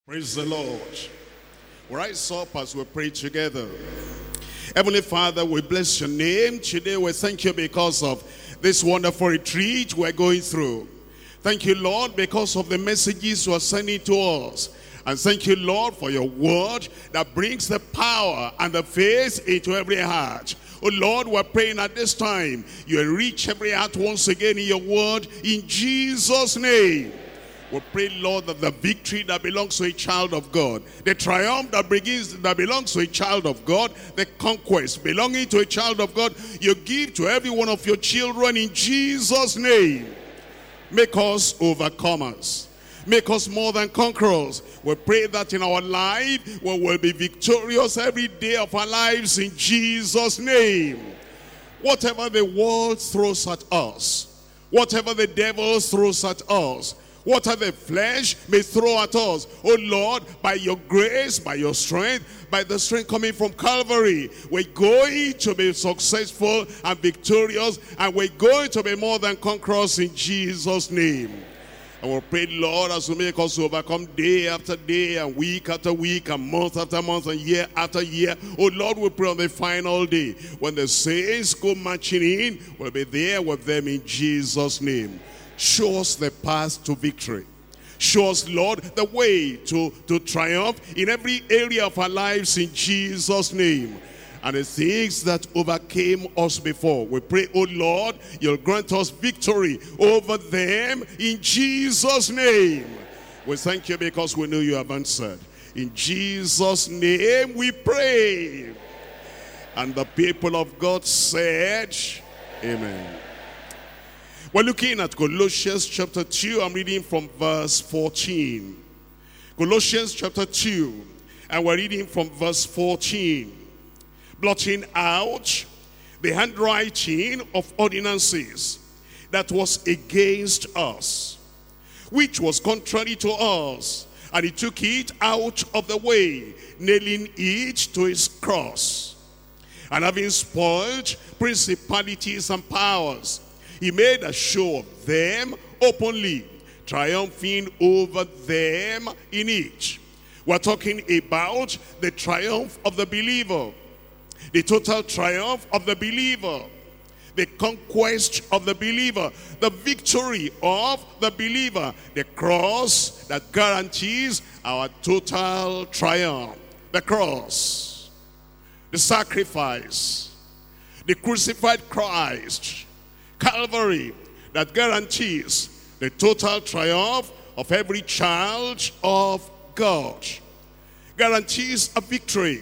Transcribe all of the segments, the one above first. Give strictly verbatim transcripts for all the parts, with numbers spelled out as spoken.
Praise the Lord. Rise up as we pray together. Heavenly Father, we bless your name. Today we thank you because of this wonderful retreat we're going through. Thank you, Lord, because of the messages you are sending to us. And thank you, Lord, for your word that brings the power and the faith into every heart. Oh, Lord, we're praying at this time, you enrich every heart once again in your word, in Jesus' name. We pray, Lord, that the victory that belongs to a child of God, the triumph that begins that belongs to a child of God, the conquest belonging to a child of God, you give to every one of your children in Jesus' name. Make us overcomers. Make us more than conquerors. We pray that in our life we will be victorious every day of our lives in Jesus' name. Whatever the world throws at us, whatever the devil throws at us, whatever the flesh may throw at us, oh Lord, by your grace, by your strength, by the strength coming from Calvary, we're going to be successful and victorious, and we're going to be more than conquerors in Jesus' name. And we'll pray, Lord, as you make us overcome day after day and week after week and month after month and year after year. Oh, Lord, we pray on the final day, when the saints go marching in, we'll be there with them in Jesus' name. Show us the path to victory. Show us, Lord, the way to, to triumph in every area of our lives in Jesus' name. And the things that overcame us before, we pray, oh Lord, you'll grant us victory over them in Jesus' name. We thank you because we know you have answered. In Jesus' name we pray. And the people of God said, amen. We're looking at Colossians chapter two. I'm reading from verse fourteen. Colossians chapter two, and we're reading from verse fourteen. Blotting out the handwriting of ordinances that was against us, which was contrary to us, and he took it out of the way, nailing it to his cross. And having spoiled principalities and powers, he made a show of them openly, triumphing over them in it. We're talking about the triumph of the believer. The total triumph of the believer, the conquest of the believer, the victory of the believer, the cross that guarantees our total triumph. The cross, the sacrifice, the crucified Christ, Calvary, that guarantees the total triumph of every child of God, guarantees a victory,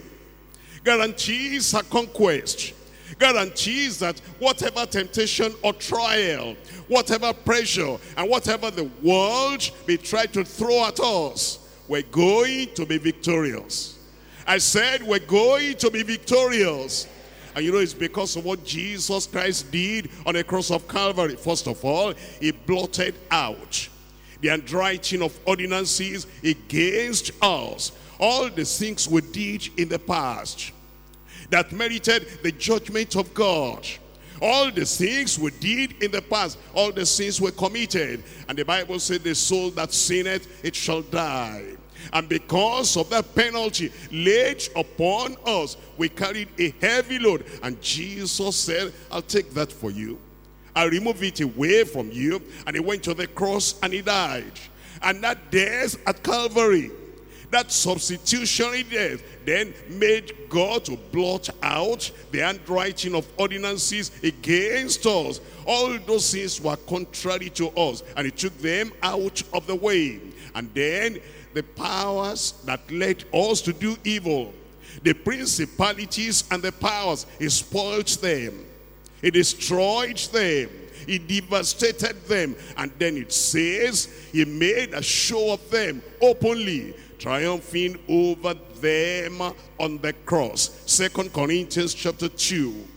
guarantees a conquest, guarantees that whatever temptation or trial, whatever pressure, and whatever the world may try to throw at us, we're going to be victorious. I said we're going to be victorious. And you know, it's because of what Jesus Christ did on the cross of Calvary. First of all, he blotted out the handwriting of ordinances against us. All the things we did in the past that merited the judgment of God. All the things we did in the past, all the sins we committed. And the Bible said, the soul that sinneth, it shall die. And because of that penalty laid upon us, we carried a heavy load. And Jesus said, I'll take that for you. I'll remove it away from you. And he went to the cross and he died. And that death at Calvary, that substitutionary death, then made God to blot out the handwriting of ordinances against us. All those things were contrary to us, and he took them out of the way. And then the powers that led us to do evil, the principalities and the powers, he spoiled them. He destroyed them. He devastated them. And then it says, he made a show of them openly, triumphing over them on the cross. Second Corinthians chapter two.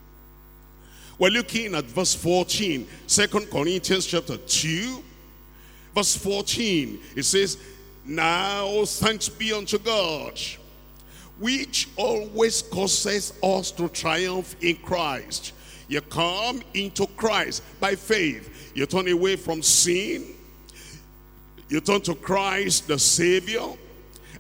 We're looking at verse fourteen. Second Corinthians chapter two, verse fourteen. It says, now thanks be unto God, which always causes us to triumph in Christ. You come into Christ by faith. You turn away from sin. You turn to Christ the Savior.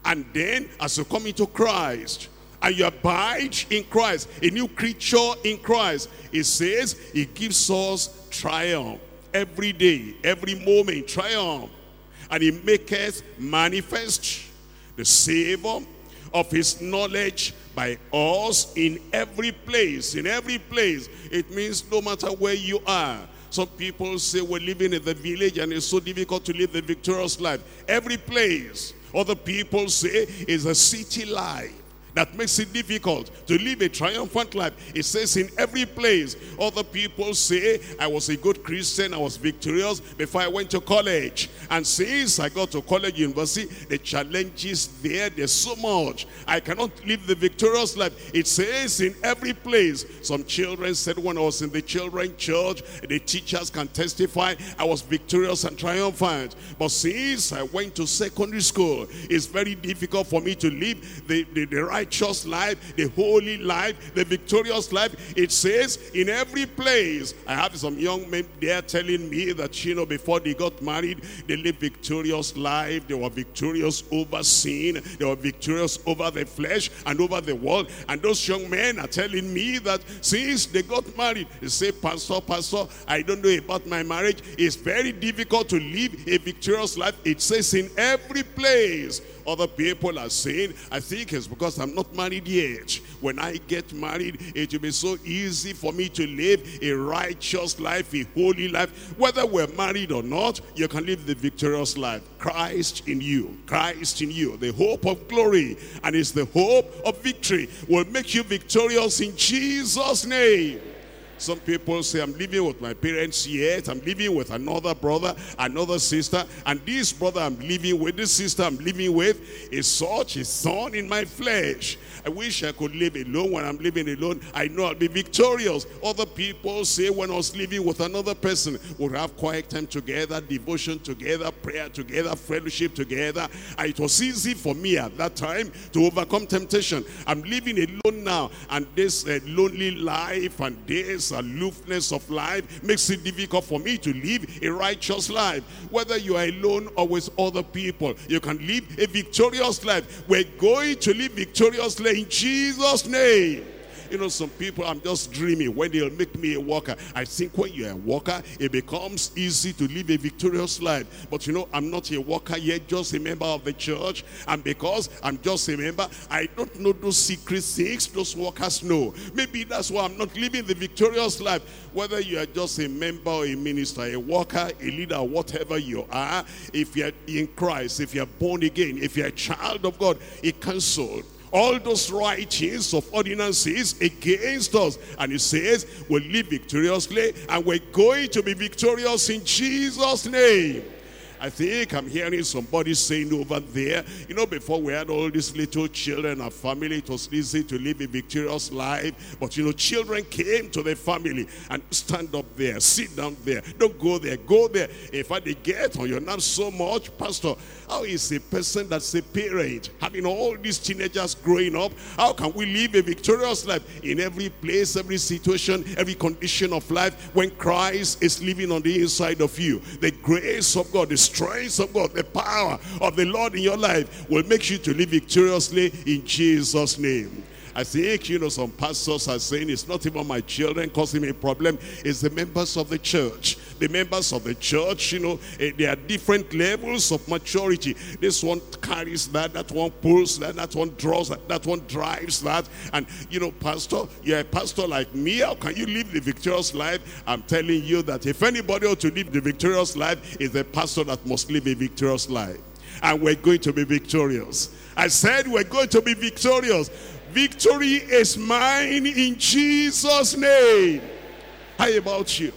And then as you come into Christ, and you abide in Christ, a new creature in Christ, it says he gives us triumph every day, every moment, triumph. And he maketh manifest the savor of his knowledge by us in every place. In every place. It means no matter where you are. Some people say we're living in the village and it's so difficult to live the victorious life. Every place. Other people say it's a city life that makes it difficult to live a triumphant life. It says in every place. Other people say, I was a good Christian, I was victorious before I went to college. And since I got to college, university, the challenges there, there's so much. I cannot live the victorious life. It says in every place. Some children said when I was in the children's church, the teachers can testify, I was victorious and triumphant. But since I went to secondary school, it's very difficult for me to live the, the, the right righteous life, the holy life, the victorious life. It says in every place. I have some young men there telling me that, you know, before they got married, they lived victorious life. They were victorious over sin. They were victorious over the flesh and over the world. And those young men are telling me that since they got married, they say, Pastor, Pastor, I don't know about my marriage. It's very difficult to live a victorious life. It says in every place. Other people are saying, I think it's because I'm not married yet. When I get married, it will be so easy for me to live a righteous life, a holy life. Whether we're married or not, you can live the victorious life. Christ in you, Christ in you, the hope of glory, and it's the hope of victory, will make you victorious in Jesus' name. Some people say, I'm living with my parents yet. I'm living with another brother, another sister. And this brother I'm living with, this sister I'm living with, is such a thorn in my flesh. I wish I could live alone. When I'm living alone, I know I'll be victorious. Other people say when I was living with another person, we'll have quiet time together, devotion together, prayer together, fellowship together. And it was easy for me at that time to overcome temptation. I'm living alone now. And this uh, lonely life and this aloofness of life makes it difficult for me to live a righteous life. Whether you are alone or with other people, you can live a victorious life. We're going to live victoriously in Jesus' name. You know, some people, I'm just dreaming when they'll make me a worker. I think when you're a worker, it becomes easy to live a victorious life. But you know, I'm not a worker yet, just a member of the church. And because I'm just a member, I don't know those secret things those workers know. Maybe that's why I'm not living the victorious life. Whether you are just a member or a minister, a worker, a leader, whatever you are, if you're in Christ, if you're born again, if you're a child of God, He cancels all those writings of ordinances against us. And He says, we'll live victoriously and we're going to be victorious in Jesus' name. I think I'm hearing somebody saying over there, you know, before we had all these little children, our family, it was easy to live a victorious life. But, you know, children came to the family and stand up there, sit down there. Don't go there, go there. In fact, they get on your nerves so much. Pastor, how is a person that's a parent, having all these teenagers growing up, how can we live a victorious life in every place, every situation, every condition of life when Christ is living on the inside of you? The grace of God, the strength of God, the power of the Lord in your life will make you to live victoriously in Jesus' name. I think, you know, some pastors are saying it's not even my children causing me a problem, it's the members of the church. The members of the church, you know, there are different levels of maturity. This one carries that, that one pulls that, that one draws that, that one drives that. And, you know, pastor, you're a pastor like me, how can you live the victorious life? I'm telling you that if anybody ought to live the victorious life, it's the pastor that must live a victorious life. And we're going to be victorious. I said we're going to be victorious. Victory is mine in Jesus' name. How about you?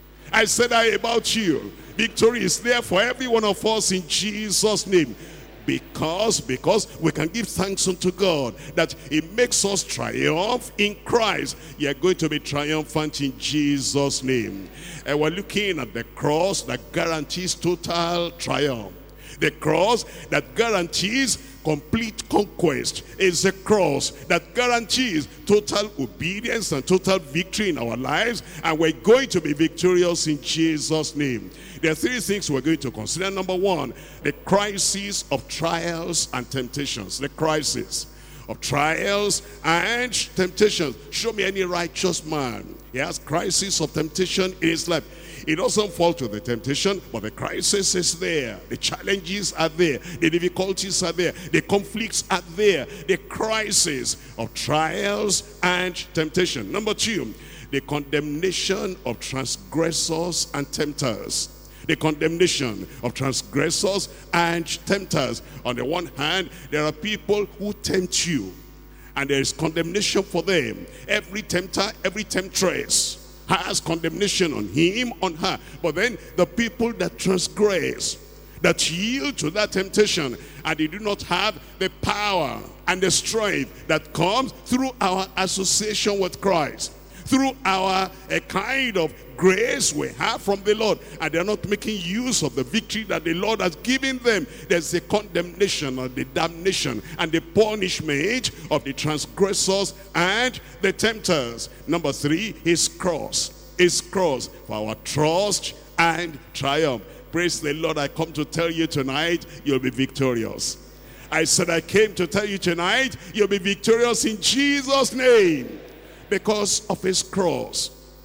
I said, how about you? Victory is there for every one of us in Jesus' name. Because, because we can give thanks unto God that He makes us triumph in Christ. You're going to be triumphant in Jesus' name. And we're looking at the cross that guarantees total triumph. The cross that guarantees complete conquest. It's a cross that guarantees total obedience and total victory in our lives, and we're going to be victorious in Jesus' name. There are three things we're going to consider. Number one, the crisis of trials and temptations. The crisis of trials and temptations. Show me any righteous man. He has crisis of temptation in his life. He doesn't fall to the temptation, but the crisis is there. The challenges are there. The difficulties are there. The conflicts are there. The crisis of trials and temptation. Number two, the condemnation of transgressors and tempters. The condemnation of transgressors and tempters. On the one hand, there are people who tempt you, and there is condemnation for them. Every tempter, every temptress has condemnation on him, on her. But then the people that transgress, that yield to that temptation, and they do not have the power and the strength that comes through our association with Christ, through our a kind of grace we have from the Lord, and they're not making use of the victory that the Lord has given them. There's the condemnation or the damnation and the punishment of the transgressors and the tempters. Number three, his cross. His cross for our trust and triumph. Praise the Lord. I come to tell you tonight, you'll be victorious. I said I came to tell you tonight, you'll be victorious in Jesus' name. Because of his cross,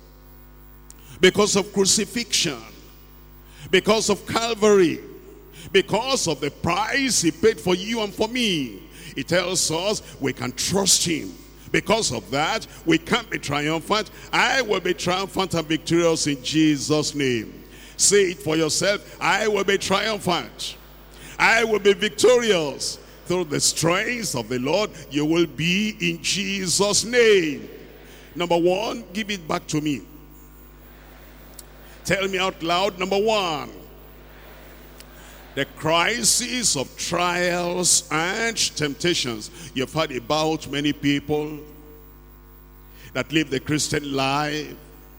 because of crucifixion, because of Calvary, because of the price he paid for you and for me. He tells us we can trust him. Because of that, we can be triumphant. I will be triumphant and victorious in Jesus' name. Say it for yourself. I will be triumphant. I will be victorious. Through the strength of the Lord, you will be in Jesus' name. Number one, give it back to me. Tell me out loud. Number one, the crisis of trials and temptations. You've heard about many people that live the Christian life,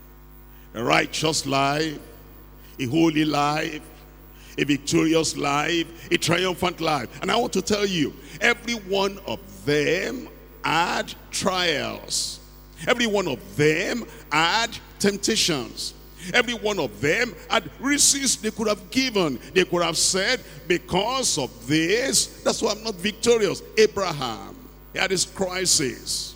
a righteous life, a holy life, a victorious life, a triumphant life. And I want to tell you, every one of them had trials. Every one of them had temptations. Every one of them had risks they could have given. They could have said, because of this, that's why I'm not victorious. Abraham, he had his crisis.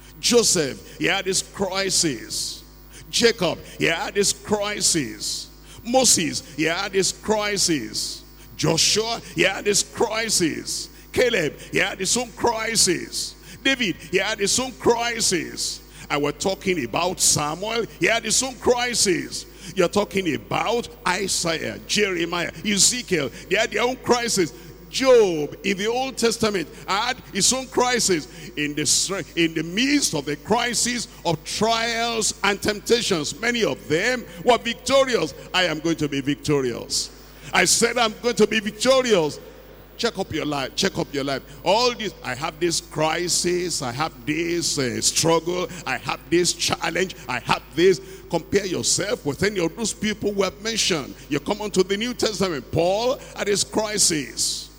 Joseph, he had his crisis. Jacob, he had his crisis. Moses, he had his crisis. Joshua, he had his crisis. Caleb, he had his own crisis. David, he had his own crisis. And we're talking about Samuel, he had his own crisis. You're talking about Isaiah, Jeremiah, Ezekiel, they had their own crisis. Job in the Old Testament had his own crisis. In the, in the midst of the crisis of trials and temptations, many of them were victorious. I am going to be victorious. I said I'm going to be victorious. Check up your life, check up your life. All this, I have this crisis, I have this uh, struggle, I have this challenge, I have this. Compare yourself with any of those people we have mentioned. You come onto the New Testament. Paul had his crisis.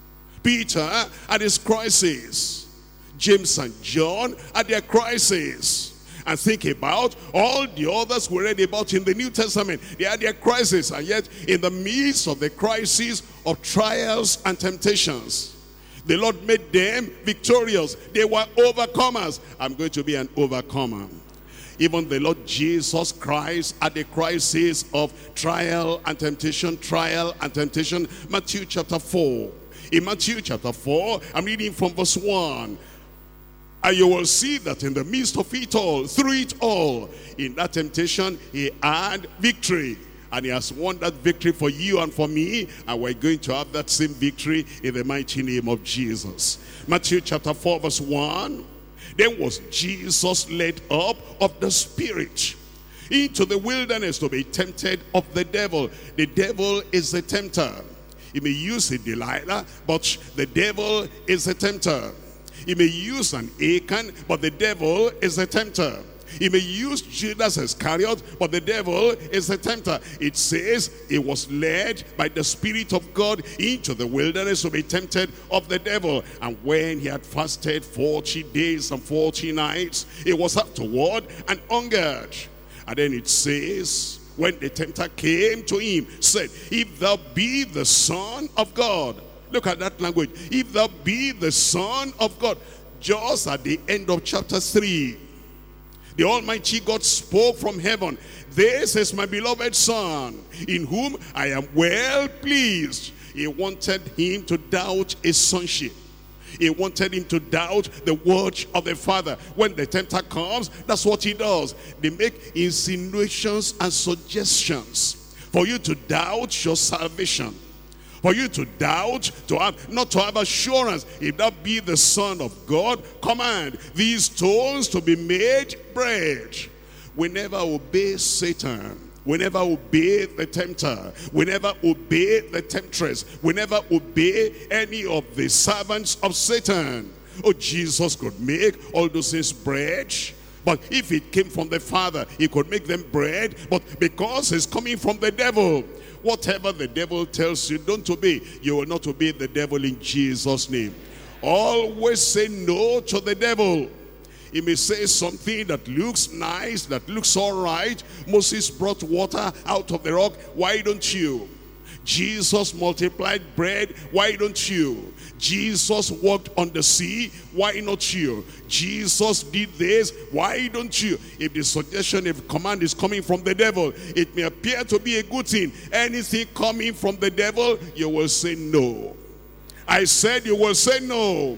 Peter had his crisis. James and John had their crisis. And think about all the others we read about in the New Testament. They had their crisis, and yet in the midst of the crisis of trials and temptations, the Lord made them victorious. They were overcomers. I'm going to be an overcomer. Even the Lord Jesus Christ had the crisis of trial and temptation, trial and temptation. Matthew chapter four. In Matthew chapter four, I'm reading from verse one. And you will see that in the midst of it all, through it all, in that temptation, he had victory. And he has won that victory for you and for me. And we're going to have that same victory in the mighty name of Jesus. Matthew chapter four verse one. Then was Jesus led up of the Spirit into the wilderness to be tempted of the devil. The devil is the tempter. He may use a Delilah, but the devil is the tempter. He may use an Achan, but the devil is a tempter. He may use Judas Iscariot, but the devil is the tempter. It says he was led by the Spirit of God into the wilderness to be tempted of the devil. And when he had fasted forty days and forty nights, he was afterward and hungered. And then it says, when the tempter came to him, said, if thou be the Son of God. Look at that language. If thou be the Son of God. Just at the end of chapter three, the Almighty God spoke from heaven. This is my beloved Son, in whom I am well pleased. He wanted him to doubt his sonship. He wanted him to doubt the word of the Father. When the tempter comes, that's what he does. They make insinuations and suggestions for you to doubt your salvation. For you to doubt, to have, not to have assurance. If that be the Son of God, command these stones to be made bread. We never obey Satan. We never obey the tempter. We never obey the temptress. We never obey any of the servants of Satan. Oh, Jesus could make all those things bread. But if it came from the Father, he could make them bread. But because it's coming from the devil, whatever the devil tells you, don't obey. You will not obey the devil in Jesus' name. Always say no to the devil. He may say something that looks nice, that looks all right. Moses brought water out of the rock. Why don't you? Jesus multiplied bread. Why don't you? Jesus walked on the sea. Why not you? Jesus did this. Why don't you? If the suggestion, if command is coming from the devil, it may appear to be a good thing. Anything coming from the devil, you will say no. I said you will say no.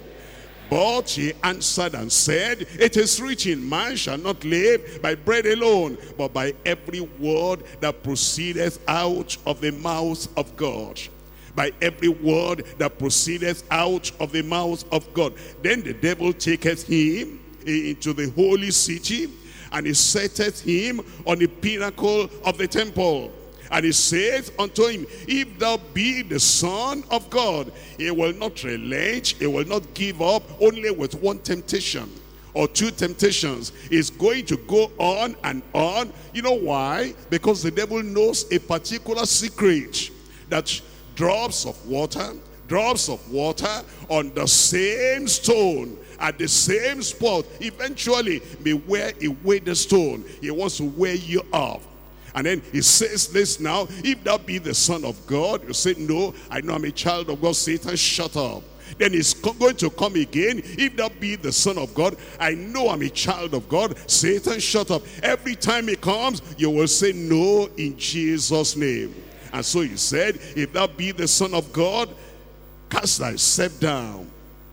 But he answered and said, it is written, man shall not live by bread alone, but by every word that proceedeth out of the mouth of God. By every word that proceedeth out of the mouth of God. Then the devil taketh him into the holy city, and he setteth him on the pinnacle of the temple. And he saith unto him, if thou be the Son of God. He will not relent, he will not give up only with one temptation or two temptations. He's going to go on and on. You know why? Because the devil knows a particular secret, that drops of water, drops of water on the same stone, at the same spot, eventually may wear away the stone. He wants to wear you off. And then he says this now, if thou be the Son of God, you say, no, I know I'm a child of God. Satan, shut up. Then he's going to come again, if thou be the Son of God, I know I'm a child of God. Satan, shut up. Every time he comes, you will say no in Jesus' name. And so he said, if thou be the Son of God, cast thyself down.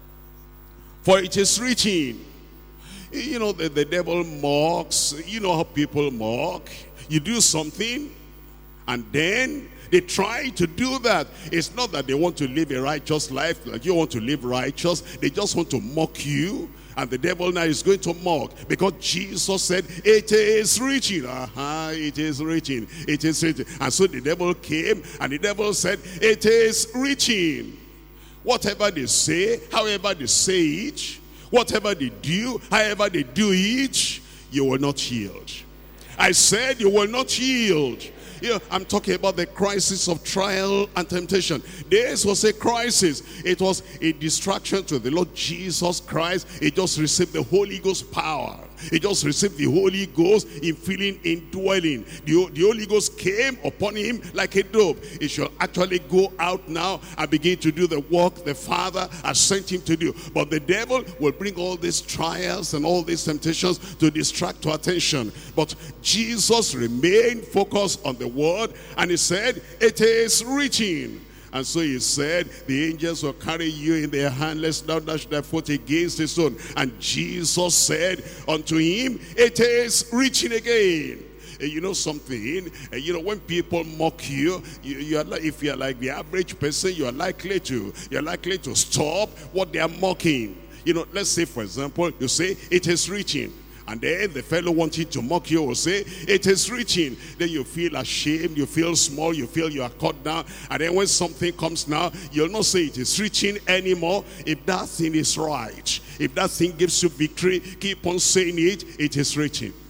For it is written. You know, the, the devil mocks. You know how people mock. You do something, and then they try to do that. It's not that they want to live a righteous life, like you want to live righteous. They just want to mock you. And the devil now is going to mock, because Jesus said, it is written. Aha, it is written. It is written. And so the devil came, and the devil said, it is written. Whatever they say, however they say it, whatever they do, however they do it, you will not yield. I said you will not yield. You know, I'm talking about the crisis of trial and temptation. This was a crisis. It was a distraction to the Lord Jesus Christ. He just received the Holy Ghost power. He just received the Holy Ghost in filling, indwelling. The, the Holy Ghost came upon him like a dove. He shall actually go out now and begin to do the work the Father has sent him to do. But the devil will bring all these trials and all these temptations to distract our attention. But Jesus remained focused on the word, and he said, it is written. And so he said, the angels will carry you in their hand, lest thou dash thy foot against the stone. And Jesus said unto him, it is written again. You know something, you know, when people mock you, you, you are like, if you are like the average person, you are likely to, you're likely to stop what they are mocking. You know, let's say, for example, you say, it is written. And then the fellow wanting to mock you will say, it is written. Then you feel ashamed, you feel small, you feel you are cut down. And then when something comes now, you'll not say it is written anymore. If that thing is right, if that thing gives you victory, keep on saying it, it is written.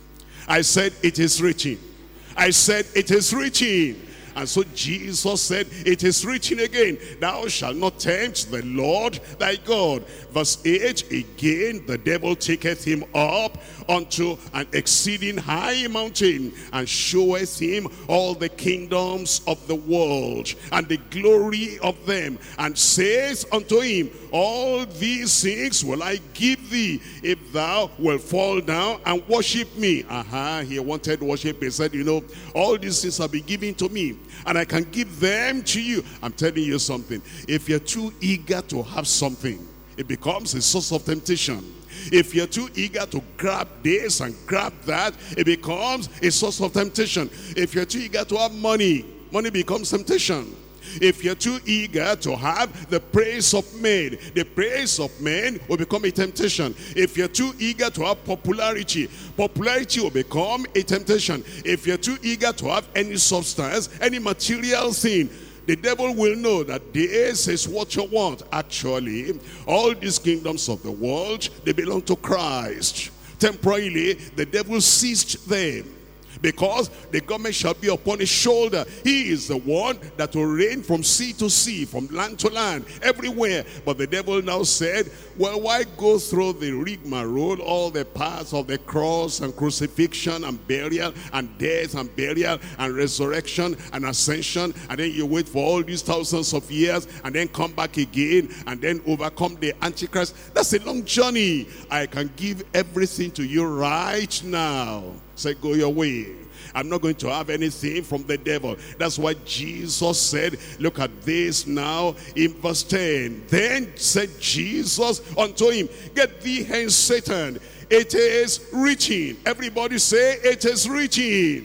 I said, it is written. I said, it is written. And so Jesus said, it is written again, thou shalt not tempt the Lord thy God. Verse eight, again the devil taketh him up unto an exceeding high mountain, and showeth him all the kingdoms of the world, and the glory of them, and says unto him, all these things will I give thee, if thou wilt fall down and worship me. Aha, he wanted worship. He said, you know, all these things have been given to me, and I can give them to you. I'm telling you something. If you're too eager to have something, it becomes a source of temptation. If you're too eager to grab this and grab that, it becomes a source of temptation. If you're too eager to have money, money becomes temptation. If you're too eager to have the praise of men, the praise of men will become a temptation. If you're too eager to have popularity, popularity will become a temptation. If you're too eager to have any substance, any material thing, the devil will know that this is what you want. Actually, all these kingdoms of the world, they belong to Christ. Temporarily, the devil seized them, because the government shall be upon his shoulder. He is the one that will reign from sea to sea, from land to land, everywhere. But the devil now said, well, why go through the rigmarole, all the paths of the cross and crucifixion and burial and death and burial and resurrection and ascension, and then you wait for all these thousands of years and then come back again and then overcome the Antichrist? That's a long journey. I can give everything to you right now. Say, go your way. I'm not going to have anything from the devil. That's why Jesus said, look at this now in verse ten. Then said Jesus unto him, get thee hence, Satan. It is written. Everybody say, it is written.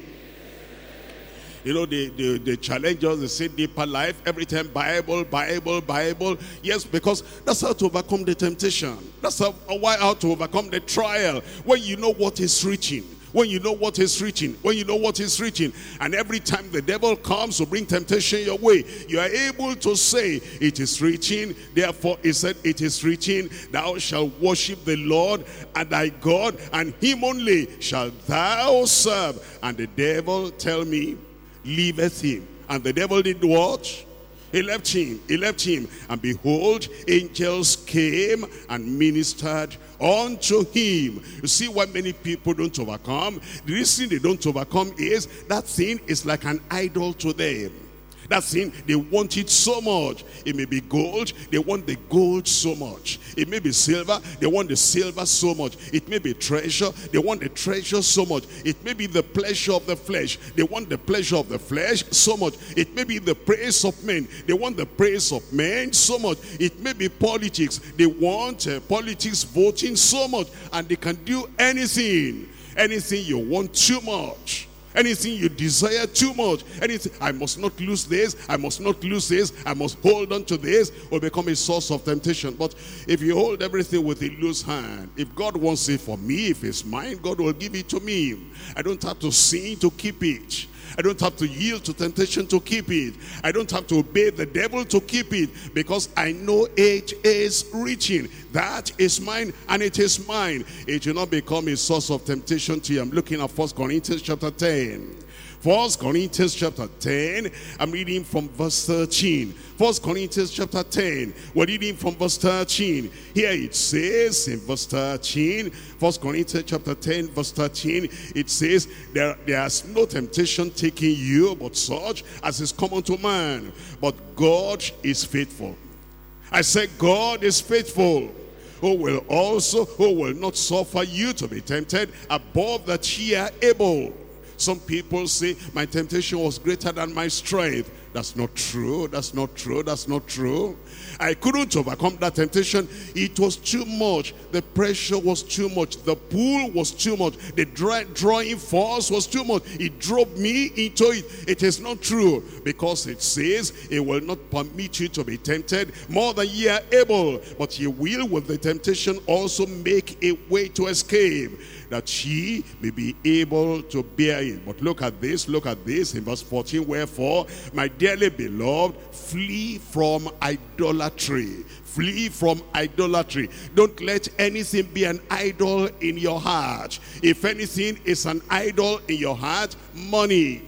You know, the, the, the challengers, they say deeper life, every time Bible, Bible, Bible. Yes, because that's how to overcome the temptation. That's how, why how to overcome the trial. When you know what is written. When you know what is written, when you know what is written, and every time the devil comes to bring temptation your way, you are able to say, it is written. Therefore he said, it is written, thou shalt worship the Lord and thy God, and him only shalt thou serve. And the devil, tell me, leaveth him. And the devil did what? He left him, he left him, and behold, angels came and ministered unto him. You see why many people don't overcome? The reason they don't overcome is that thing is like an idol to them. That thing, they want it so much. It may be gold, they want the gold so much. It may be silver, they want the silver so much. It may be treasure, they want the treasure so much. It may be the pleasure of the flesh, they want the pleasure of the flesh so much. It may be the praise of men, they want the praise of men so much. It may be politics, they want uh, politics voting so much. And they can do anything, anything you want too much. Anything you desire too much, anything, I must not lose this, I must not lose this, I must hold on to this, will become a source of temptation. But if you hold everything with a loose hand, if God wants it for me, if it's mine, God will give it to me. I don't have to sin to keep it. I don't have to yield to temptation to keep it. I don't have to obey the devil to keep it, because I know it is written. That is mine and it is mine. It will not become a source of temptation to you. I'm looking at First Corinthians chapter ten. First Corinthians chapter ten, I'm reading from verse thirteen. First Corinthians chapter ten, we're reading from verse thirteen. Here it says in verse thirteen, First Corinthians chapter ten, verse thirteen, it says, there, there has no temptation taking you, but such as is common to man. But God is faithful. I said, God is faithful, who will also, who will not suffer you to be tempted above that ye are able. Some people say, my temptation was greater than my strength. That's not true, that's not true, that's not true. I couldn't overcome that temptation. It was too much. The pressure was too much. The pull was too much. The drawing force was too much. It drove me into it. It is not true, because it says, it will not permit you to be tempted more than ye are able. But ye will with the temptation also make a way to escape, that ye may be able to bear it. But look at this, look at this in verse fourteen. Wherefore, my dearly beloved, flee from idolatry. Flee from idolatry. Don't let anything be an idol in your heart. If anything is an idol in your heart, money,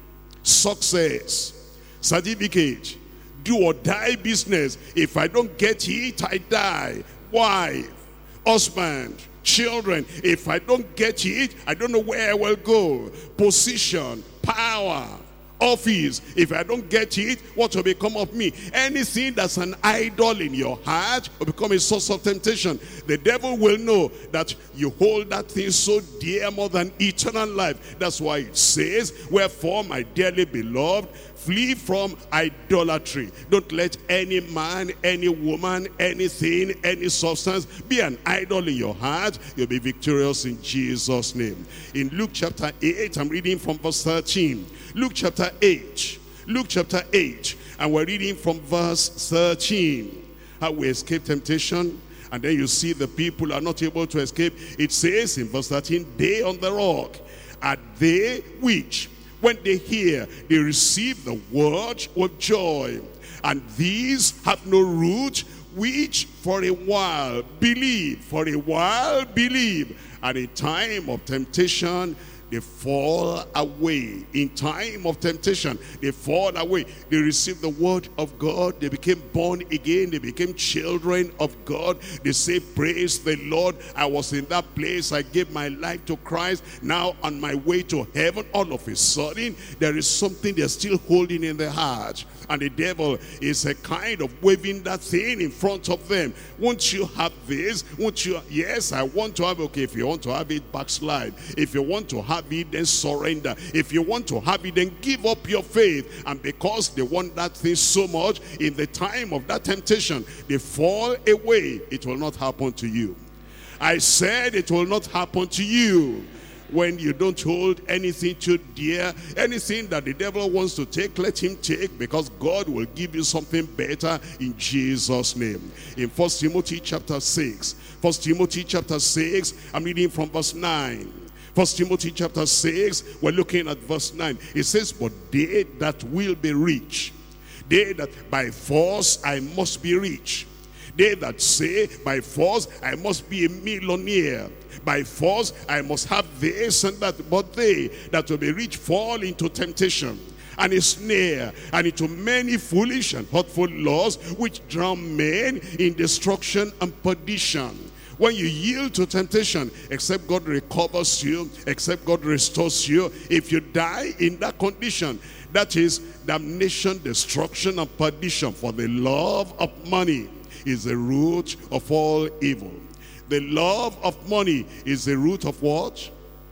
success, certificate, do or die business. If I don't get it, I die. Wife, husband, children. If I don't get it, I don't know where I will go. Position, power, office. If I don't get it, what will become of me? Anything that's an idol in your heart will become a source of temptation. The devil will know that you hold that thing so dear, more than eternal life. That's why it says, wherefore, my dearly beloved, flee from idolatry. Don't let any man, any woman, anything, any substance be an idol in your heart. You'll be victorious in Jesus' name. In Luke chapter eight, I'm reading from verse thirteen. Luke chapter eight. Luke chapter eight. And we're reading from verse thirteen. How we escape temptation. And then you see the people are not able to escape. It says in verse thirteen, they on the rock are they which, when they hear, they receive the word with joy. And these have no root, which for a while believe, for a while believe, and in time of temptation, they fall away. In time of temptation, they fall away. They receive the word of God. They became born again. They became children of God. They say, praise the Lord. I was in that place. I gave my life to Christ. Now on my way to heaven, all of a sudden, there is something they're still holding in their heart. And the devil is a kind of waving that thing in front of them. Won't you have this? Won't you? Yes, I want to have. Okay, if you want to have it, backslide. If you want to have it, then surrender. If you want to have it, then give up your faith. And because they want that thing so much, in the time of that temptation, they fall away. It will not happen to you. I said it will not happen to you. When you don't hold anything too dear, anything that the devil wants to take, let him take, because God will give you something better in Jesus' name. In First Timothy chapter six, First Timothy chapter six, I'm reading from verse nine. First Timothy chapter six, we're looking at verse nine. It says, but they that will be rich, they that by force I must be rich, they that say by force I must be a millionaire, by force I must have this and that, but they that will be rich fall into temptation and a snare, and into many foolish and hurtful laws, which drown men in destruction and perdition. When you yield to temptation, except God recovers you, except God restores you, if you die in that condition, that is damnation, destruction, and perdition. For the love of money is the root of all evil. The love of money is the root of what?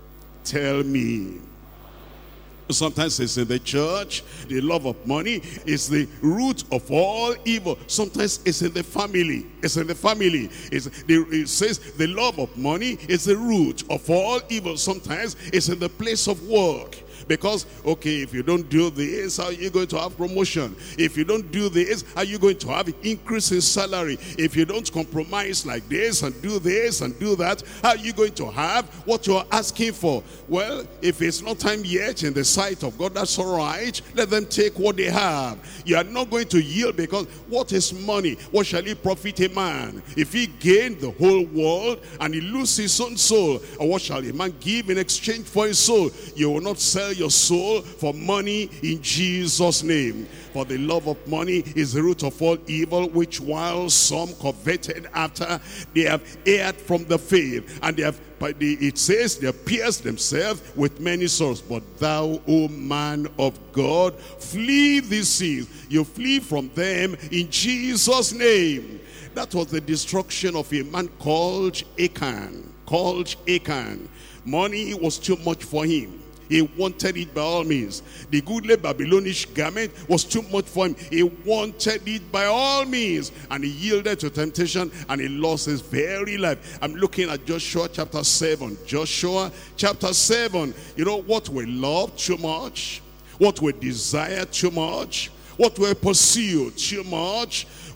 Tell me. Sometimes it's in the church. The love of money is the root of all evil. Sometimes it's in the family. It's in the family. It's, it says the love of money is the root of all evil. Sometimes it's in the place of work. Because, okay, if you don't do this, how are you going to have promotion? If you don't do this, how are you going to have increase in salary? If you don't compromise like this and do this and do that, how are you going to have what you're asking for? Well, if it's not time yet in the sight of God, that's all right. Let them take what they have. You are not going to yield, because what is money? What shall it profit a man if he gain the whole world and he lose his own soul? Or what shall a man give in exchange for his soul? You will not sell your soul for money in Jesus' name. For the love of money is the root of all evil, which while some coveted after, they have erred from the faith, and they have, it says, they have pierced themselves with many swords. But thou, O man of God, flee these things. You flee from them in Jesus' name. That was the destruction of a man called Achan. Called Achan. Money was too much for him. He wanted it by all means. The goodly Babylonish garment was too much for him. He wanted it by all means. And he yielded to temptation, and he lost his very life. I'm looking at Joshua chapter seven. Joshua chapter seven. You know what we love too much? What we desire too much? What we pursue too much?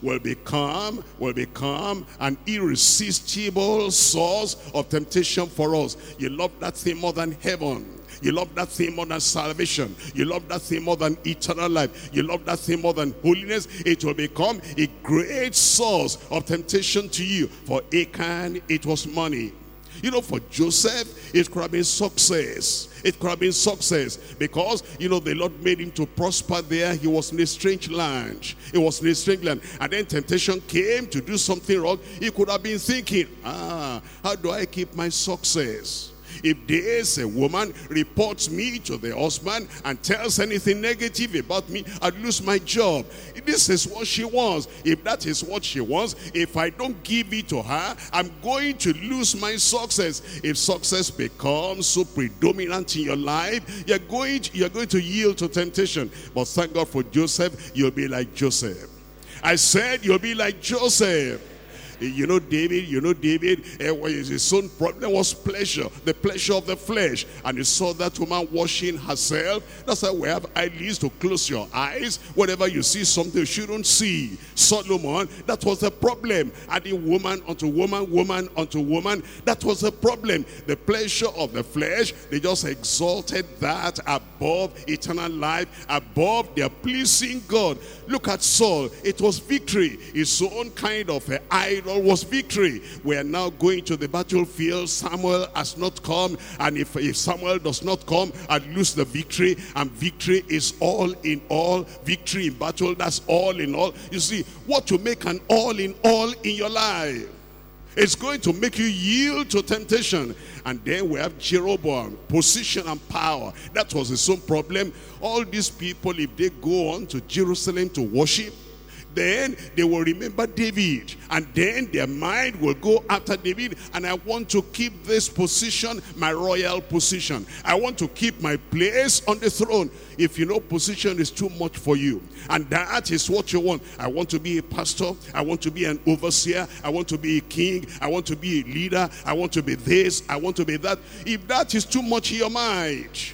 will become, will become an irresistible source of temptation for us. You love that thing more than heaven. You love that thing more than salvation. You love that thing more than eternal life. You love that thing more than holiness. It will become a great source of temptation to you. For Achan, it was money. You know, for Joseph, it could have been success. It could have been success because, you know, the Lord made him to prosper there. He was in a strange land. He was in a strange land. And then temptation came to do something wrong. He could have been thinking, ah, how do I keep my success? If there's a woman reports me to the husband and tells anything negative about me, I'd lose my job. This is what she wants. If that is what she wants, if I don't give it to her, I'm going to lose my success. If success becomes so predominant in your life, you're going to, you're going to yield to temptation. But thank God for Joseph, you'll be like Joseph. I said you'll be like Joseph. You know David, you know David, uh, his own problem was pleasure, the pleasure of the flesh. And you saw that woman washing herself. That's why we have eyelids to close your eyes. Whenever you see something you shouldn't see. Solomon, that was the problem. Adding woman unto woman, woman unto woman, that was the problem. The pleasure of the flesh, they just exalted that above eternal life, above their pleasing God. Look at Saul, it was victory. His own kind of uh, idol was victory. We are now going to the battlefield. Samuel has not come, and if, if Samuel does not come, I'd lose the victory. And victory is all in all. Victory in battle, that's all in all. You see, what to make an all in all in your life? It's going to make you yield to temptation. And then we have Jeroboam, position and power. That was his own problem. All these people, if they go on to Jerusalem to worship, then they will remember David, and then their mind will go after David. And I want to keep this position, my royal position. I want to keep my place on the throne. If you know position is too much for you, and that is what you want. I want to be a pastor. I want to be an overseer. I want to be a king. I want to be a leader. I want to be this. I want to be that. If that is too much in your mind,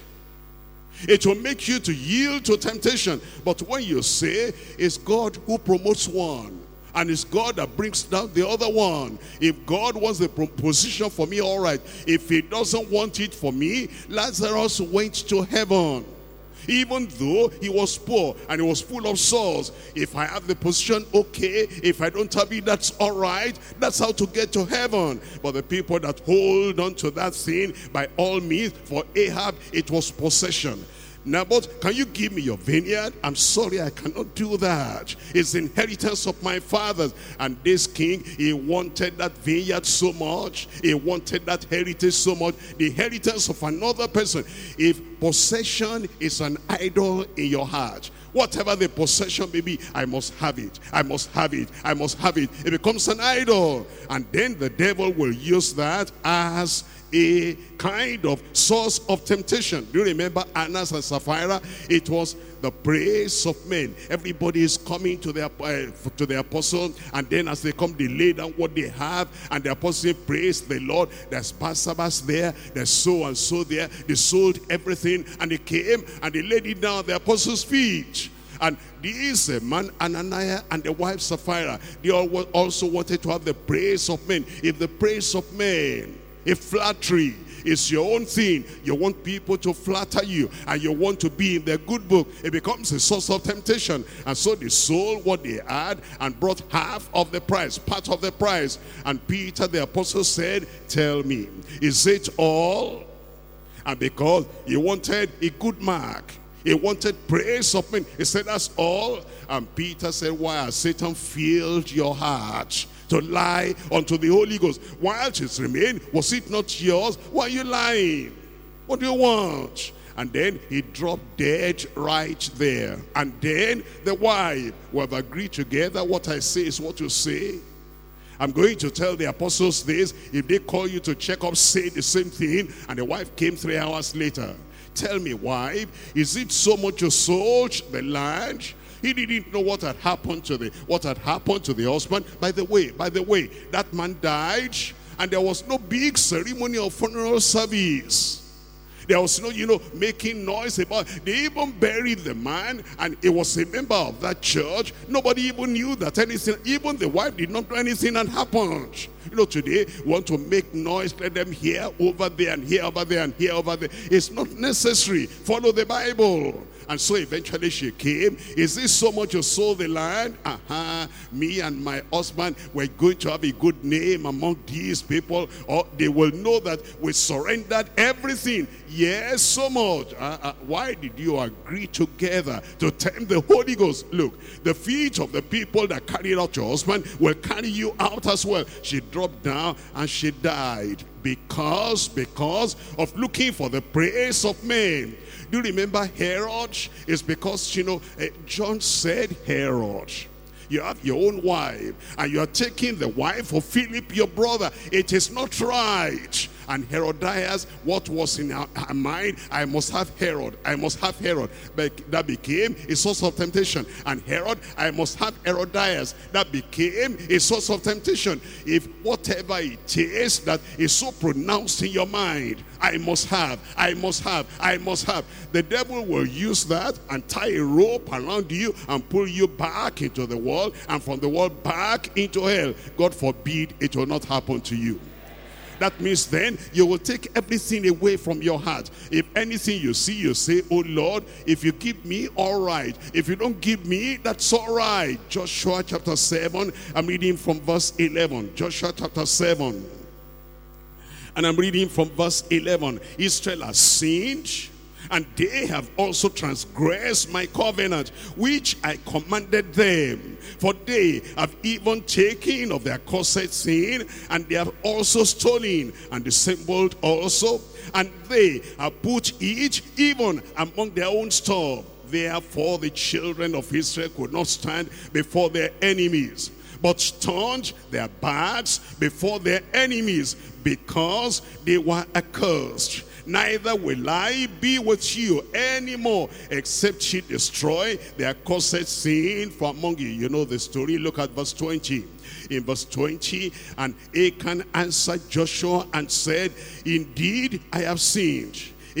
it will make you to yield to temptation. But when you say, it's God who promotes one, and it's God that brings down the other one. If God wants the position for me, all right. If he doesn't want it for me, Lazarus went to heaven. Even though he was poor and he was full of sores. If I have the position, okay. If I don't have it, that's all right. That's how to get to heaven. But the people that hold on to that thing, by all means, for Ahab, it was possession. Naboth, can you give me your vineyard? I'm sorry, I cannot do that. It's the inheritance of my fathers. And this king, he wanted that vineyard so much. He wanted that heritage so much. The inheritance of another person. If possession is an idol in your heart, whatever the possession may be, I must have it. I must have it. I must have it. It becomes an idol. And then the devil will use that as a kind of source of temptation. Do you remember Annas and Sapphira? It was the praise of men. Everybody is coming to the, uh, to the apostle, and then as they come, they lay down what they have, and the apostle praise the Lord. There's Barsabbas there, there's so and so there. They sold everything, and they came, and they laid it down at the apostles' feet. And this uh, man, Ananias, and the wife Sapphira, they all also wanted to have the praise of men. If the praise of men, if flattery is your own thing, you want people to flatter you, and you want to be in their good book, it becomes a source of temptation. And so they sold what they had and brought half of the price, part of the price. And Peter the apostle said, tell me, is it all? And because he wanted a good mark, he wanted praise of men, he said, that's all. And Peter said, why has Satan filled your heart to lie unto the Holy Ghost? While it remained, was it not yours? Why are you lying? What do you want? And then he dropped dead right there. And then the wife, we have agreed together, what I say is what you say. I'm going to tell the apostles this. If they call you to check up, say the same thing. And the wife came three hours later. Tell me, wife, is it so much you sold the land? He didn't know what had happened to the what had happened to the husband. By the way, by the way, that man died, and there was no big ceremony of funeral service. There was no, you know, making noise about it. They even buried the man, and he was a member of that church. Nobody even knew that anything, even the wife did not know anything had happened. You know, today, we want to make noise, let them hear over there and hear over there and hear over there. It's not necessary. Follow the Bible. And so eventually she came. Is this so much you sold the land? Uh-huh. Me and my husband, we're going to have a good name among these people. Or they will know that we surrendered everything. Yes, so much. Uh, uh, why did you agree together to tempt the Holy Ghost? Look, the feet of the people that carried out your husband will carry you out as well. She dropped down and she died. Because, because of looking for the praise of men. Do you remember Herod? It's because, you know, uh, John said, Herod, you have your own wife, and you are taking the wife of Philip, your brother. It is not right. And Herodias, what was in her, her mind? I must have Herod. I must have Herod. But that became a source of temptation. And Herod, I must have Herodias. That became a source of temptation. If whatever it is that is so pronounced in your mind, I must have, I must have, I must have. The devil will use that and tie a rope around you and pull you back into the world, and from the world back into hell. God forbid it will not happen to you. That means then you will take everything away from your heart. If anything you see, you say, oh Lord, if you give me, all right. If you don't give me, that's all right. Joshua chapter seven, I'm reading from verse eleven. Joshua chapter seven. And I'm reading from verse eleven. Israel has sinned, and they have also transgressed my covenant, which I commanded them. For they have even taken of their cursed sin, and they have also stolen, and dissembled also, and they have put it even among their own stuff. Therefore the children of Israel could not stand before their enemies, but turned their backs before their enemies, because they were accursed. Neither will I be with you anymore, except ye destroy their cursed sin from among you. You know the story. Look at verse twenty. In verse twenty, and Achan answered Joshua and said, indeed I have sinned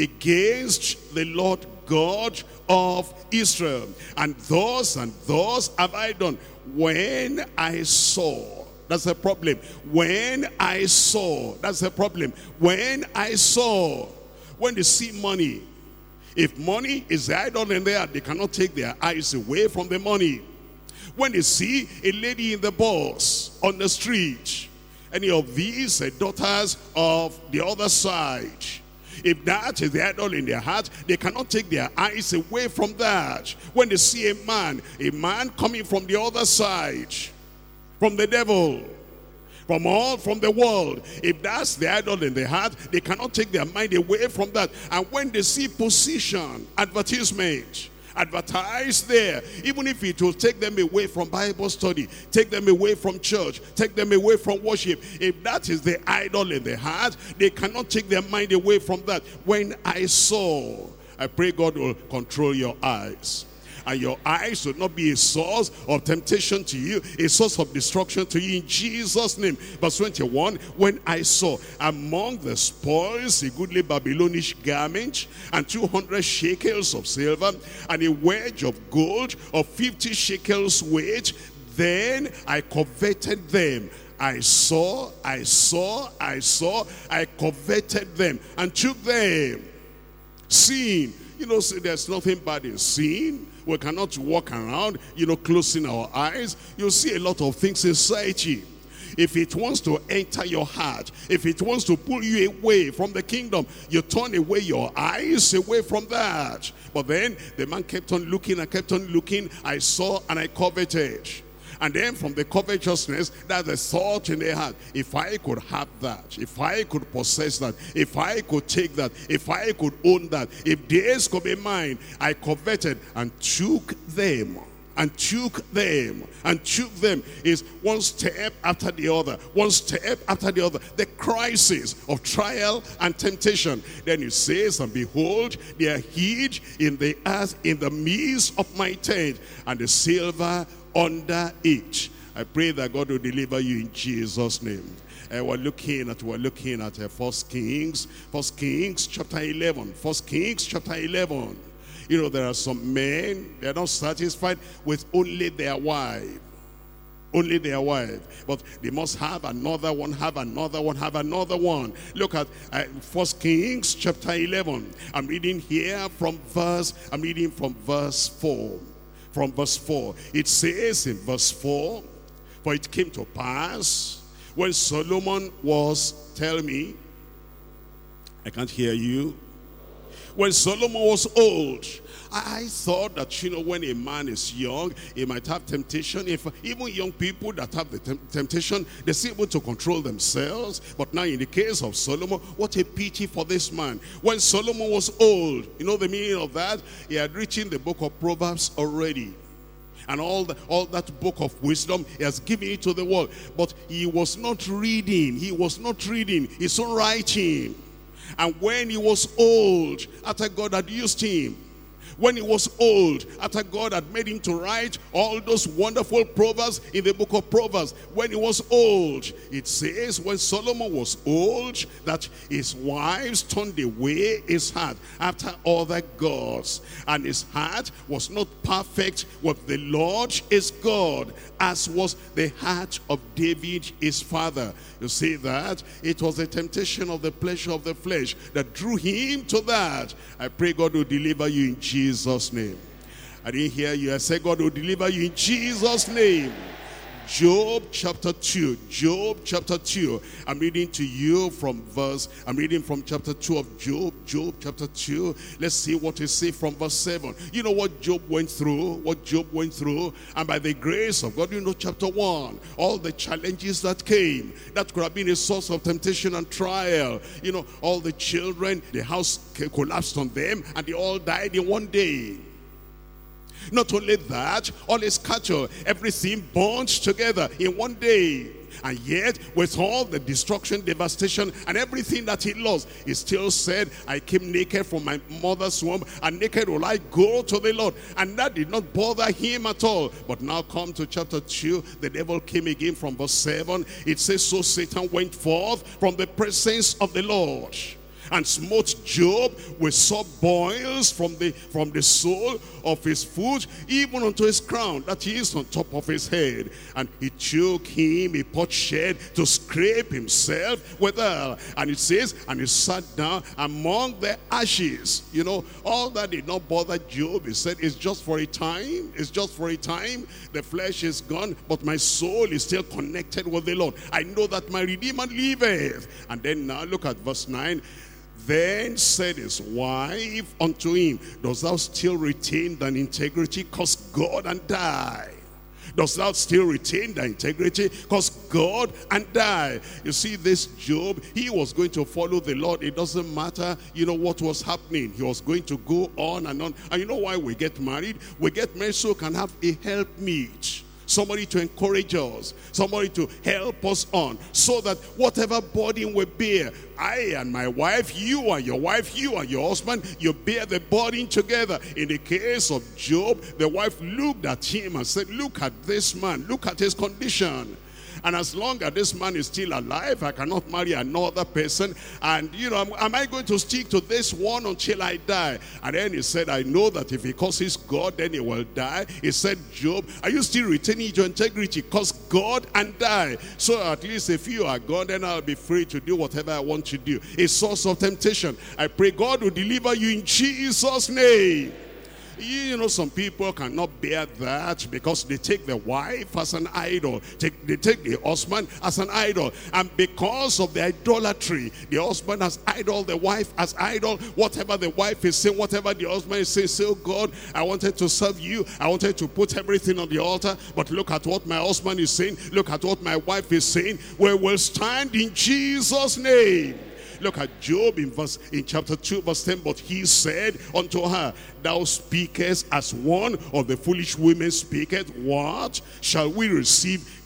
against the Lord God of Israel, and thus and thus have I done. When I saw, that's the problem. When I saw, that's the problem. When I saw, when they see money, if money is the idol in there, they cannot take their eyes away from the money. When they see a lady in the bus, on the street, any of these are daughters of the other side, if that is the idol in their heart, they cannot take their eyes away from that. When they see a man, a man coming from the other side, from the devil, from all, from the world, if that's the idol in their heart, they cannot take their mind away from that. And when they see position, advertisement, advertised there, even if it will take them away from Bible study, take them away from church, take them away from worship, if that is the idol in their heart, they cannot take their mind away from that. When I saw, I pray God will control your eyes, and your eyes will not be a source of temptation to you, a source of destruction to you, in Jesus' name. Verse twenty-one, when I saw among the spoils a goodly Babylonish garment, and two hundred shekels of silver, and a wedge of gold of fifty shekels weight, then I coveted them. I saw, I saw, I saw, I coveted them, and took them. Seeing, you know, see, there's nothing bad in seeing. We cannot walk around, you know, closing our eyes. You'll see a lot of things inside you. If it wants to enter your heart, if it wants to pull you away from the kingdom, you turn away your eyes away from that. But then the man kept on looking and kept on looking. I saw and I coveted. And then from the covetousness, that's the thought in their heart. If I could have that, if I could possess that, if I could take that, if I could own that, if theirs could be mine, I coveted and took them. And took them, and took them is one step after the other, one step after the other. The crisis of trial and temptation. Then it says, and behold, they are hid in the earth in the midst of my tent, and the silver under it, I pray that God will deliver you in Jesus' name. Uh, we're looking at we're looking at uh, First Kings, First Kings chapter eleven, First Kings chapter eleven. You know, there are some men, they're not satisfied with only their wife. Only their wife. But they must have another one, have another one, have another one. Look at uh, First Kings chapter eleven. I'm reading here from verse, I'm reading from verse four. From verse four. It says in verse four, for it came to pass, when Solomon was, tell me, I can't hear you. When Solomon was old, I thought that, you know, when a man is young, he might have temptation. If even young people that have the temptation, they're still able to control themselves. But now in the case of Solomon, what a pity for this man. When Solomon was old, you know the meaning of that? He had written the book of Proverbs already. And all, the, all that book of wisdom, he has given it to the world. But he was not reading. He was not reading his own writing. And when he was old, after God had used him, when he was old, after God had made him to write all those wonderful proverbs in the book of Proverbs, when he was old, it says when Solomon was old, that his wives turned away his heart after other gods, and his heart was not perfect with the Lord his God, as was the heart of David his father. You see that? It was the temptation of the pleasure of the flesh that drew him to that. I pray God will deliver you in Jesus' name. I didn't hear you. I said God will deliver you in Jesus' name. Job chapter two. Job chapter two. I'm reading to you from verse, I'm reading from chapter two of Job. Job chapter two. Let's see what he says from verse seven. You know what Job went through, what Job went through, and by the grace of God, you know chapter one, all the challenges that came, that could have been a source of temptation and trial. You know, all the children, the house collapsed on them, and they all died in one day. Not only that, all his cattle, everything burnt together in one day. And yet, with all the destruction, devastation, and everything that he lost, he still said, I came naked from my mother's womb, and naked will I go to the Lord. And that did not bother him at all. But now come to chapter two, the devil came again from verse seven. It says, so Satan went forth from the presence of the Lord, and smote Job with sore boils from the from the sole of his foot, even unto his crown, that he is on top of his head. And he took him a potsherd to scrape himself withal. And it says, and he sat down among the ashes. You know, all that did not bother Job. He said, it's just for a time. It's just for a time. The flesh is gone, but my soul is still connected with the Lord. I know that my Redeemer liveth. And then now look at verse nine. Then said his wife unto him, dost thou still retain thine integrity? Curse God and die. Dost thou still retain thy integrity? Curse God and die. You see, this Job, he was going to follow the Lord. It doesn't matter, you know, what was happening. He was going to go on and on. And you know why we get married? We get married so we can have a helpmeet. Somebody to encourage us, somebody to help us on, so that whatever burden we bear, I and my wife, you and your wife, you and your husband, you bear the burden together. In the case of Job, the wife looked at him and said, look at this man, look at his condition. And as long as this man is still alive, I cannot marry another person. And, you know, am, am I going to stick to this one until I die? And then he said, I know that if he curses God, then he will die. He said, Job, are you still retaining your integrity? Curse God and die. So at least if you are gone, then I'll be free to do whatever I want to do. A source of temptation. I pray God will deliver you in Jesus' name. You know, some people cannot bear that because they take the wife as an idol. Take, they take the husband as an idol. And because of the idolatry, the husband has idol, the wife as idol. Whatever the wife is saying, whatever the husband is saying, say, oh God, I wanted to serve you. I wanted to put everything on the altar. But look at what my husband is saying. Look at what my wife is saying. We will stand in Jesus' name. Look at Job in verse in chapter two, verse ten. But he said unto her, thou speakest as one of the foolish women speaketh. What? Shall we receive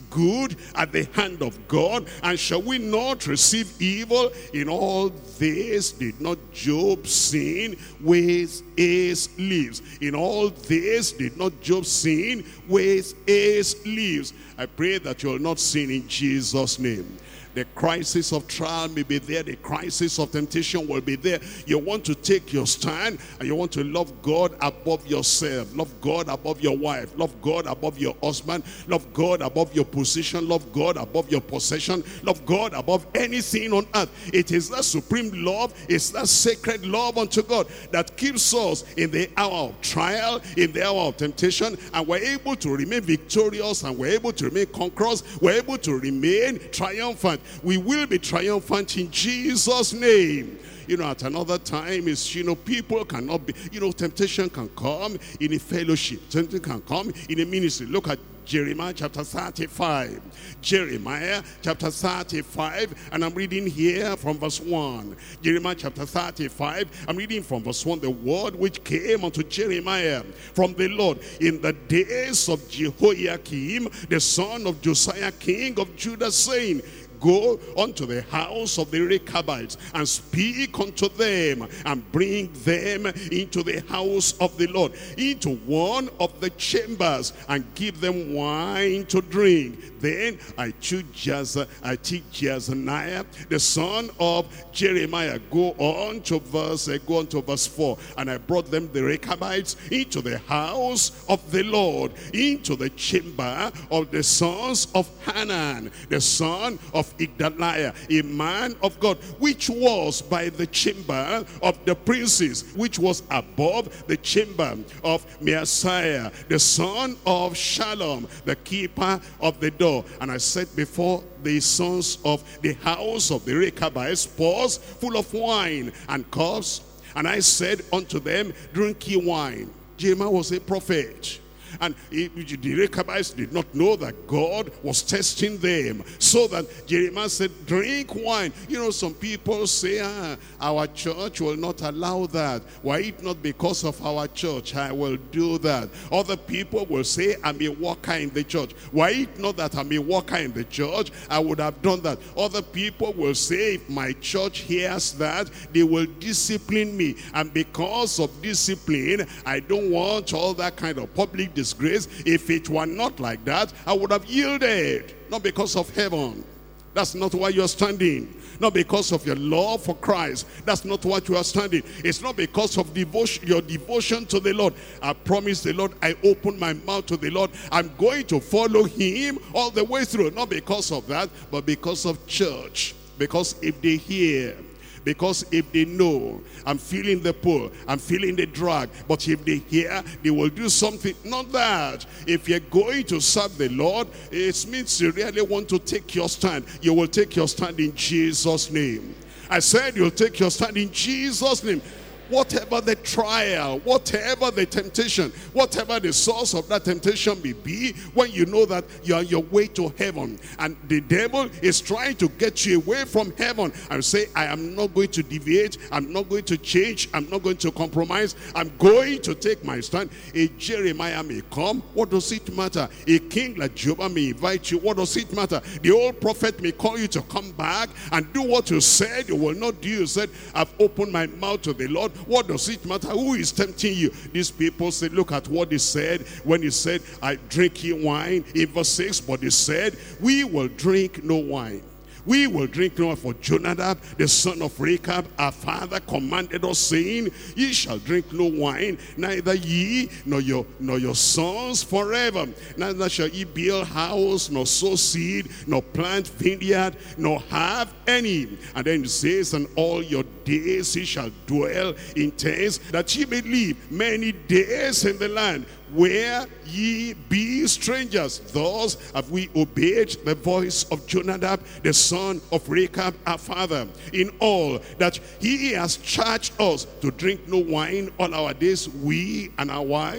good at the hand of God? And shall we not receive evil? In all this did not Job sin with his lips. In all this did not Job sin with his lips. I pray that you will not sin in Jesus' name. The crisis of trial may be there. The crisis of temptation will be there. You want to take your stand and you want to love God above yourself. Love God above your wife. Love God above your husband. Love God above your position. Love God above your possession. Love God above anything on earth. It is that supreme love. It's that sacred love unto God that keeps us in the hour of trial, in the hour of temptation, and we're able to remain victorious, and we're able to remain conquerors. We're able to remain triumphant. We will be triumphant in Jesus' name. You know, at another time, is you know, people cannot be, you know, temptation can come in a fellowship. Temptation can come in a ministry. Look at Jeremiah chapter thirty-five. Jeremiah chapter thirty-five, and I'm reading here from verse one. Jeremiah chapter thirty-five, I'm reading from verse one. The word which came unto Jeremiah from the Lord in the days of Jehoiakim, the son of Josiah, king of Judah, saying, Go unto the house of the Rechabites and speak unto them, and bring them into the house of the Lord, into one of the chambers, and give them wine to drink. Then I took Jaz I took Jezaniah, the son of Jeremiah. Go on to verse uh, go on to verse four. And I brought them, the Rechabites, into the house of the Lord, into the chamber of the sons of Hanan, the son of Igdaliah, a man of God, which was by the chamber of the princes, which was above the chamber of Maaseiah, the son of Shalom, the keeper of the door. And I set before the sons of the house of the Rechabites pots full of wine and cups, and I said unto them, Drink ye wine. Jeremiah was a prophet. And the Rechabites did not know that God was testing them, so that Jeremiah said, drink wine. You know, some people say, ah, our church will not allow that. Why it not because of our church? I will do that. Other people will say, I'm a worker in the church. Why it not that I'm a worker in the church? I would have done that. Other people will say, if my church hears that, they will discipline me. And because of discipline, I don't want all that kind of public disgrace. If it were not like that, I would have yielded. Not because of heaven. That's not why you are standing. Not because of your love for Christ. That's not what you are standing. It's not because of devotion, your devotion to the Lord. I promised the Lord, I opened my mouth to the Lord. I'm going to follow him all the way through. Not because of that, but because of church. Because if they hear, because if they know, I'm feeling the pull, I'm feeling the drag, but if they hear, they will do something. Not that. If you're going to serve the Lord, it means you really want to take your stand. You will take your stand in Jesus' name. I said you'll take your stand in Jesus' name. Whatever the trial, whatever the temptation, whatever the source of that temptation may be, when you know that you're on your way to heaven and the devil is trying to get you away from heaven and say, I am not going to deviate, I'm not going to change, I'm not going to compromise, I'm going to take my stand. A Jeremiah may come, what does it matter? A king like Jehovah may invite you, what does it matter? The old prophet may call you to come back and do what you said you will not do. You said, I've opened my mouth to the Lord. What does it matter? Who is tempting you? These people said, look at what he said when he said, I drink ye wine in verse six, but he said, we will drink no wine. We will drink no wine, for Jonadab, the son of Rechab, our father, commanded us, saying, ye shall drink no wine, neither ye nor your nor your sons forever. Neither shall ye build house, nor sow seed, nor plant vineyard, nor have any. And then it says, and all your days ye shall dwell in tents, that ye may live many days in the land where ye be strangers. Thus have we obeyed the voice of Jonadab, the son of Rechab, our father, in all that he has charged us to drink no wine all our days, we and our wives,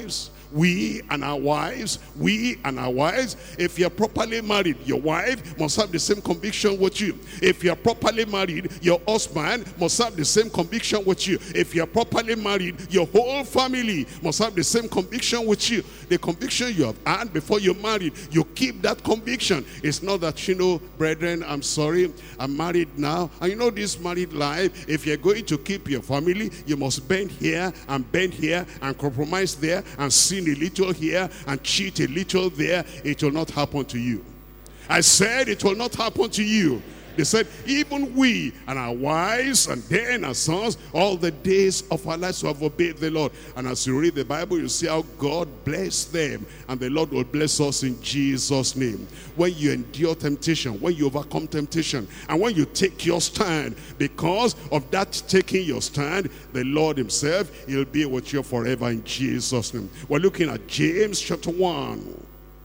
we and our wives, we and our wives. If you're properly married, your wife must have the same conviction with you. If you're properly married, your husband must have the same conviction with you. If you're properly married, your whole family must have the same conviction with you. The conviction you have had before you're married, you keep that conviction. It's not that, you know, brethren, I'm sorry, I'm married now. And you know this married life, if you're going to keep your family, you must bend here and bend here and compromise there and sin a little here and cheat a little there. It will not happen to you. I said it will not happen to you. They said, even we and our wives and then our sons, all the days of our lives who have obeyed the Lord. And as you read the Bible, you see how God blessed them. And the Lord will bless us in Jesus' name. When you endure temptation, when you overcome temptation, and when you take your stand, because of that taking your stand, the Lord himself, he'll be with you forever in Jesus' name. We're looking at James chapter one.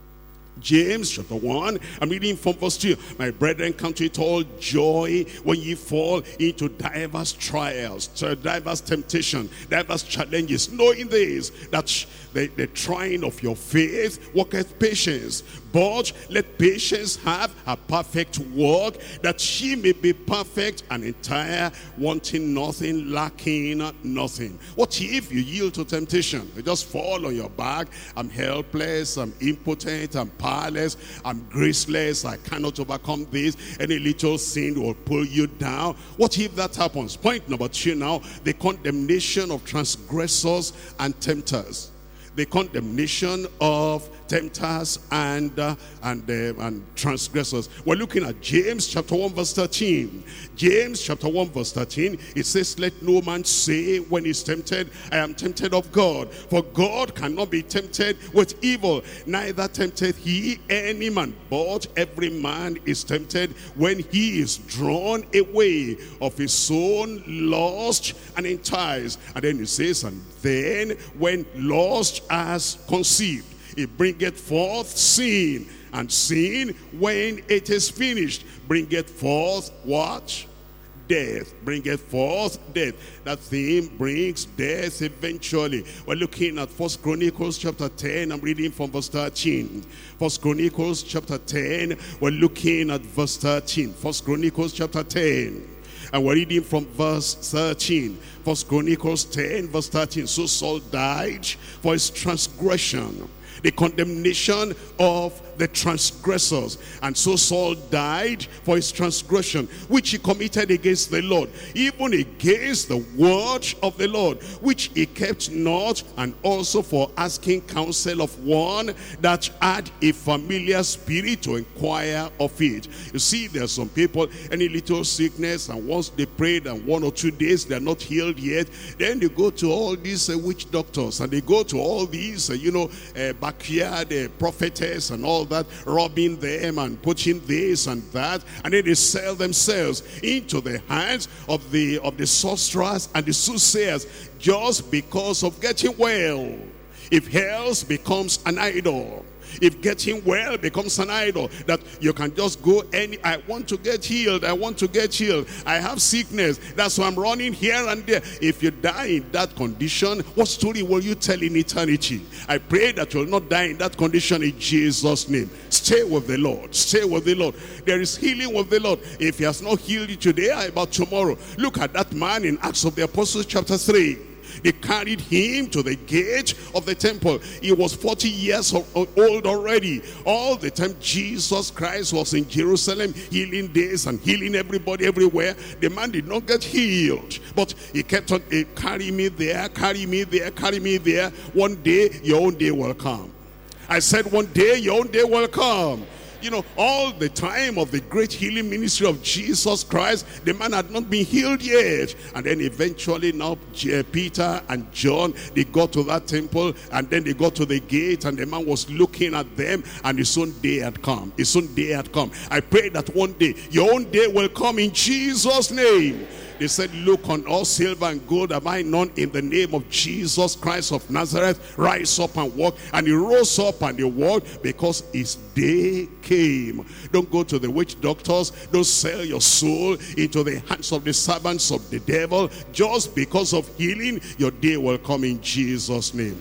James chapter one, I'm reading from verse two. My brethren, count it all joy when ye fall into diverse trials, diverse temptation, diverse challenges, knowing this, that the, the trying of your faith worketh patience. But let patience have a perfect work, that she may be perfect and entire, wanting nothing, lacking nothing. What if you yield to temptation? You just fall on your back. I'm helpless, I'm impotent, I'm powerless, I'm graceless, I cannot overcome this. Any little sin will pull you down. What if that happens? Point number two now, the condemnation of transgressors and tempters. The condemnation of tempters and uh, and uh, and transgressors. We're looking at James chapter one verse thirteen. James chapter one verse thirteen. It says, let no man say when he's tempted, I am tempted of God. For God cannot be tempted with evil, neither tempteth he any man. But every man is tempted when he is drawn away of his own lust and enticed. And then it says, and then when lust has conceived, it bringeth forth sin, and sin, when it is finished, bringeth forth what? Death. Bringeth forth death. That thing brings death eventually. We're looking at First Chronicles chapter ten. I'm reading from verse thirteen. First Chronicles chapter ten. We're looking at verse thirteen. First Chronicles chapter ten. And we're reading from verse thirteen. First Chronicles ten verse thirteen. So Saul died for his transgression, the condemnation of the transgressors. And so Saul died for his transgression, which he committed against the Lord, even against the word of the Lord, which he kept not, and also for asking counsel of one that had a familiar spirit to inquire of it. You see, there are some people, any little sickness, and once they prayed and one or two days they're not healed yet, then they go to all these uh, witch doctors, and they go to all these uh, you know uh, backyard uh, prophetess and all that, robbing them and putting this and that, and then they sell themselves into the hands of the of the sorcerers and the soothsayers, just because of getting well. If health becomes an idol, if getting well becomes an idol, that you can just go any, I want to get healed, I want to get healed, I have sickness, that's why I'm running here and there. If you die in that condition, what story will you tell in eternity? I pray that you'll not die in that condition in Jesus' name. Stay with the Lord. Stay with the Lord. There is healing with the Lord. If he has not healed you today, how about tomorrow? Look at that man in Acts of the Apostles chapter three. They carried him to the gate of the temple. He was forty years old already. All the time Jesus Christ was in Jerusalem, healing this and healing everybody everywhere. The man did not get healed, but he kept on, eh, carry me there, carry me there, carry me there. One day, your own day will come. I said one day, your own day will come. You know, all the time of the great healing ministry of Jesus Christ, the man had not been healed yet. And then eventually now Peter and John, they got to that temple, and then they got to the gate, and the man was looking at them, and his own day had come. His own day had come. I pray that one day, your own day will come in Jesus' name. They said, look, on all silver and gold have I none, in the name of Jesus Christ of Nazareth, rise up and walk. And he rose up and he walked, because his day came. Don't go to the witch doctors. Don't sell your soul into the hands of the servants of the devil. Just because of healing, your day will come in Jesus' name.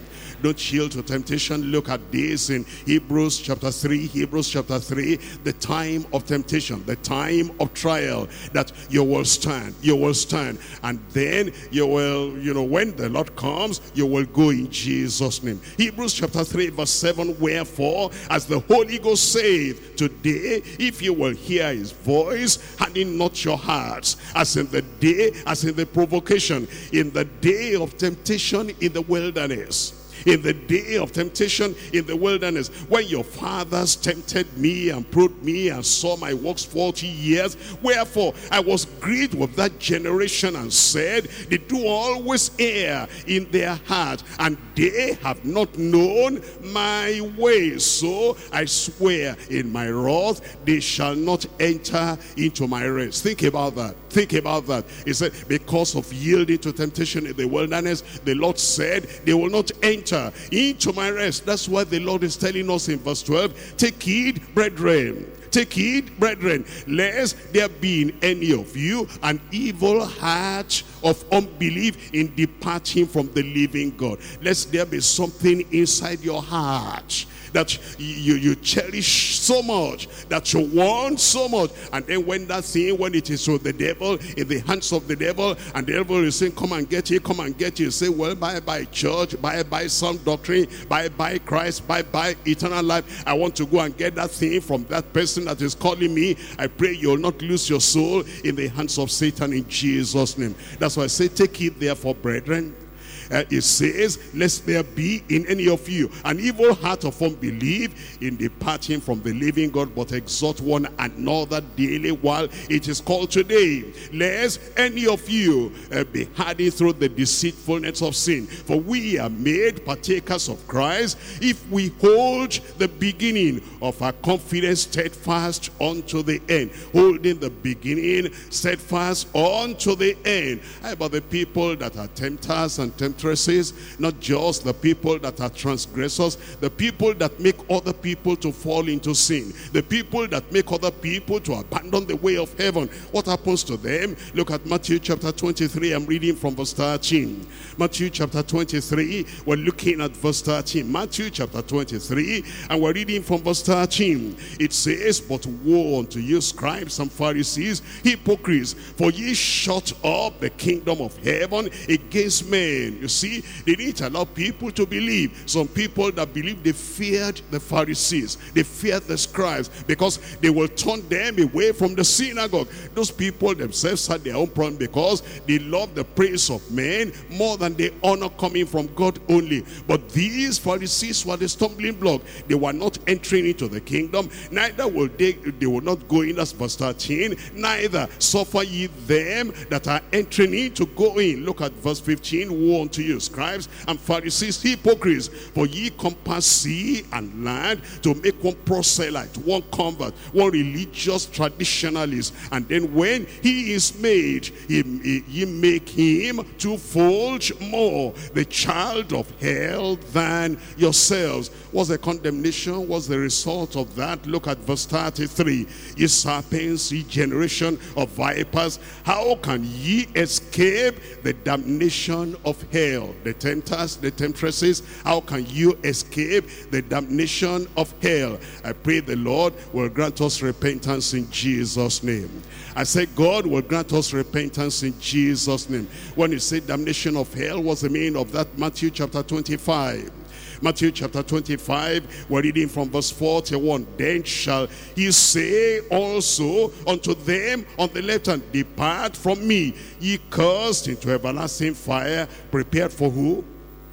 Don't yield to temptation. Look at this in Hebrews chapter three. Hebrews chapter three, the time of temptation, the time of trial, that you will stand, you will stand. And then you will, you know, when the Lord comes, you will go in Jesus' name. Hebrews chapter three, verse seven, wherefore, as the Holy Ghost saith, today, if you will hear his voice, harden not your hearts, as in the day, as in the provocation, in the day of temptation in the wilderness. In the day of temptation in the wilderness, when your fathers tempted me and probed me and saw my works forty years, wherefore I was grieved with that generation and said, they do always err in their heart, and they have not known my ways. So I swear in my wrath, they shall not enter into my rest. Think about that. Think about that. He said, because of yielding to temptation in the wilderness, the Lord said, they will not enter into my rest. That's why the Lord is telling us in verse twelve, take heed, brethren. Take heed, brethren, lest there be in any of you an evil heart of unbelief in departing from the living God. Lest there be something inside your heart that you, you cherish so much, that you want so much. And then when that thing, when it is with the devil, in the hands of the devil, and the devil is saying, come and get it, come and get it. You say, well, bye-bye church, bye-bye sound doctrine, bye-bye Christ, bye-bye eternal life. I want to go and get that thing from that person that is calling me. I pray you'll not lose your soul in the hands of Satan in Jesus' name. That's why I say, take it therefore, brethren. Uh, it says, lest there be in any of you an evil heart of unbelief in departing from the living God, but exhort one another daily while it is called today, lest any of you uh, be hardened through the deceitfulness of sin. For we are made partakers of Christ, if we hold the beginning of our confidence steadfast unto the end. Holding the beginning steadfast unto the end. How about the people that are tempters and temptresses? Not just the people that are transgressors, the people that make other people to fall into sin, the people that make other people to abandon the way of heaven. What happens to them? Look at Matthew chapter twenty-three. I'm reading from verse thirteen. Matthew chapter twenty-three, we're looking at verse thirteen. Matthew chapter twenty-three, and we're reading from verse thirteen. It says, but woe unto you, scribes and Pharisees, hypocrites, for ye shut up the kingdom of heaven against men. You see, they didn't allow people to believe. Some people that believed, they feared the Pharisees, they feared the scribes, because they will turn them away from the synagogue. Those people themselves had their own problem, because they loved the praise of men more than the honor coming from God only. But these Pharisees were the stumbling block. They were not entering into the kingdom, neither will they they will not go in. That's verse thirteen. Neither suffer ye them that are entering in to go in. Look at verse fifteen. Woe unto you, scribes and Pharisees, hypocrites, for ye compass sea and land to make one proselyte, one convert, one religious traditionalist, and then when he is made, he, he, ye make him twofold more the child of hell than yourselves. What's the condemnation? What's the result of that? Look at verse thirty-three. Ye serpents, ye generation of vipers, how can ye escape the damnation of hell? The tempters, the temptresses, how can you escape the damnation of hell? I pray the Lord will grant us repentance in Jesus' name. I say God will grant us repentance in Jesus' name. When you say damnation of hell, what's the meaning of that? Matthew chapter twenty-five. Matthew chapter twenty-five, we're reading from verse forty-one. Then shall he say also unto them on the left hand, depart from me, ye cursed, into everlasting fire, prepared for who?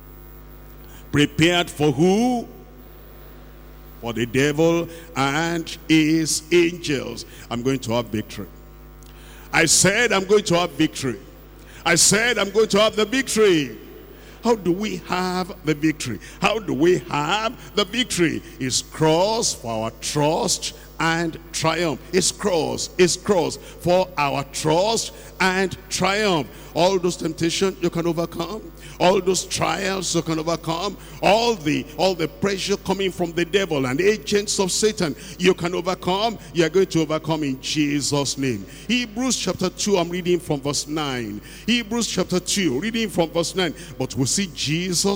Prepared for who? For the devil and his angels. I'm going to have victory. I said I'm going to have victory. I said I'm going to have the victory. How do we have the victory? How do we have the victory? It's cross for our trust and triumph. It's cross, it's cross for our trust and triumph. All those temptations you can overcome. All those trials you can overcome. All the all the pressure coming from the devil and agents of Satan you can overcome. You are going to overcome in Jesus' name. Hebrews chapter two, I'm reading from verse nine. Hebrews chapter two, reading from verse nine. But we see Jesus,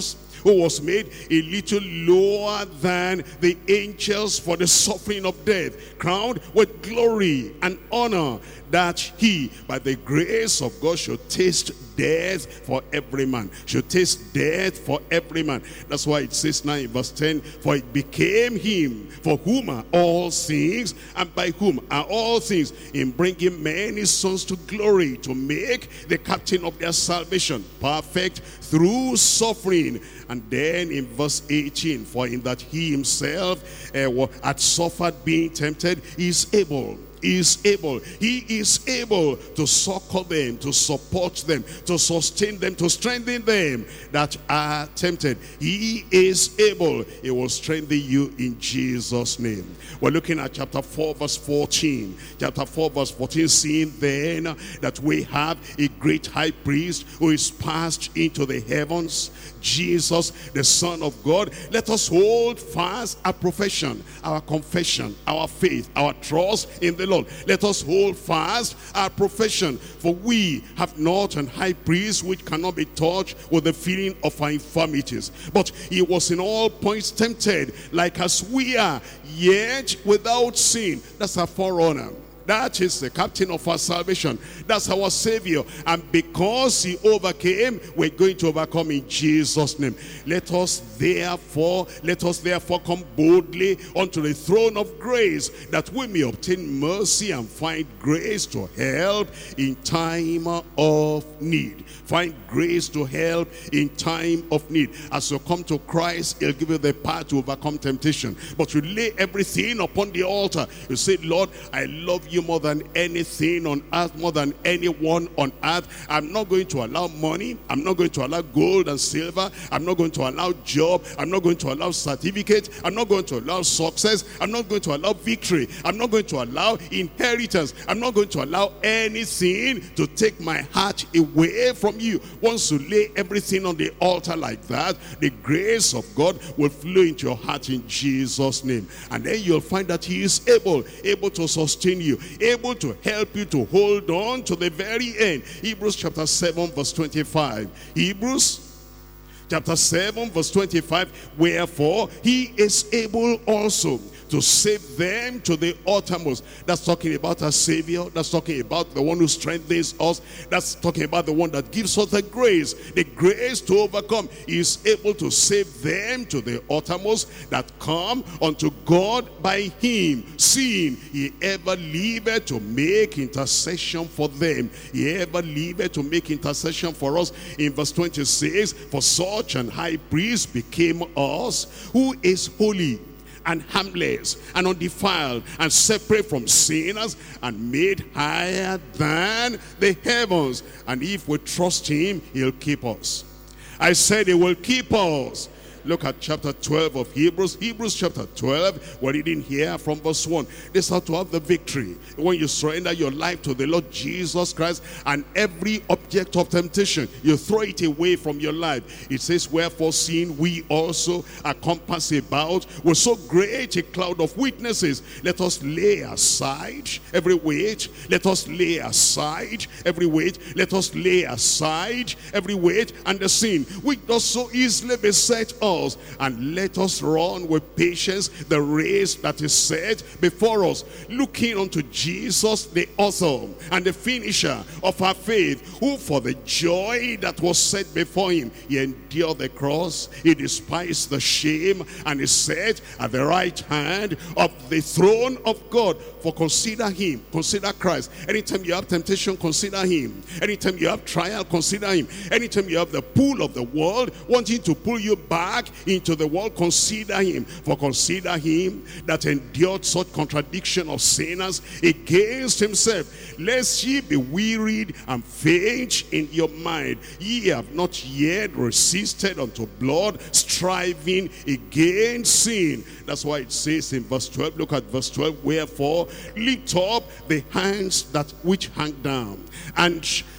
who was made a little lower than the angels for the suffering of death, crowned with glory and honor, that he, by the grace of God, should taste death for every man. Should taste death for every man. That's why it says now in verse ten, for it became him, for whom are all things, and by whom are all things, in bringing many sons to glory, to make the captain of their salvation perfect through suffering. And then in verse eighteen, for in that he himself uh, had suffered being tempted, he is able is able. He is able to succor them, to support them, to sustain them, to strengthen them that are tempted. He is able. He will strengthen you in Jesus' name. We're looking at chapter four, verse fourteen. Chapter four, verse fourteen, seeing then that we have a great high priest who is passed into the heavens, Jesus, the Son of God, let us hold fast our profession, our confession, our faith, our trust in the Lord. Let us hold fast our profession, for we have not an high priest which cannot be touched with the feeling of our infirmities, but he was in all points tempted like as we are, yet without sin. That's our forerunner. That is the captain of our salvation. That's our Savior. And because he overcame, we're going to overcome in Jesus' name. Let us therefore, let us therefore come boldly unto the throne of grace, that we may obtain mercy and find grace to help in time of need. Find grace to help in time of need. As you come to Christ, he'll give you the power to overcome temptation. But you lay everything upon the altar. You say, Lord, I love you more than anything on earth, more than anyone on earth. I'm not going to allow money. I'm not going to allow gold and silver. I'm not going to allow job. I'm not going to allow certificate. I'm not going to allow success. I'm not going to allow victory. I'm not going to allow inheritance. I'm not going to allow anything to take my heart away from you. Once you lay everything on the altar like that, the grace of God will flow into your heart in Jesus' name. And then you'll find that he is able, able to sustain you, able to help you to hold on to the very end. Hebrews chapter seven, verse twenty-five. Hebrews chapter seven, verse twenty-five. Wherefore he is able also to save them to the uttermost. That's talking about our Savior. That's talking about the one who strengthens us. That's talking about the one that gives us the grace, the grace to overcome. He is able to save them to the uttermost that come unto God by him, seeing he ever liveth to make intercession for them. He ever liveth to make intercession for us. In verse twenty-six, for such an high priest became us, who is holy and harmless and undefiled and separate from sinners and made higher than the heavens. And if we trust him, he'll keep us. I said he will keep us. Look at chapter twelve of Hebrews. Hebrews chapter twelve. We're reading here from verse one. This is how to have the victory. When you surrender your life to the Lord Jesus Christ, and every object of temptation, you throw it away from your life. It says, wherefore seeing we also are compassed about with so great a cloud of witnesses, let us lay aside every weight. Let us lay aside every weight. Let us lay aside every weight and the sin which does so easily beset us. And let us run with patience the race that is set before us, looking unto Jesus, the author and the finisher of our faith, who for the joy that was set before him, he endured the cross, he despised the shame, and is set at the right hand of the throne of God. For consider him, consider Christ. Anytime you have temptation, consider him. Anytime you have trial, consider him. Anytime you have the pull of the world wanting to pull you back into the world, consider him. For consider him that endured such contradiction of sinners against himself, lest ye be wearied and faint in your mind. Ye have not yet resisted unto blood, striving against sin. That's why it says in verse twelve, look at verse twelve, wherefore lift up the hands that which hang down, and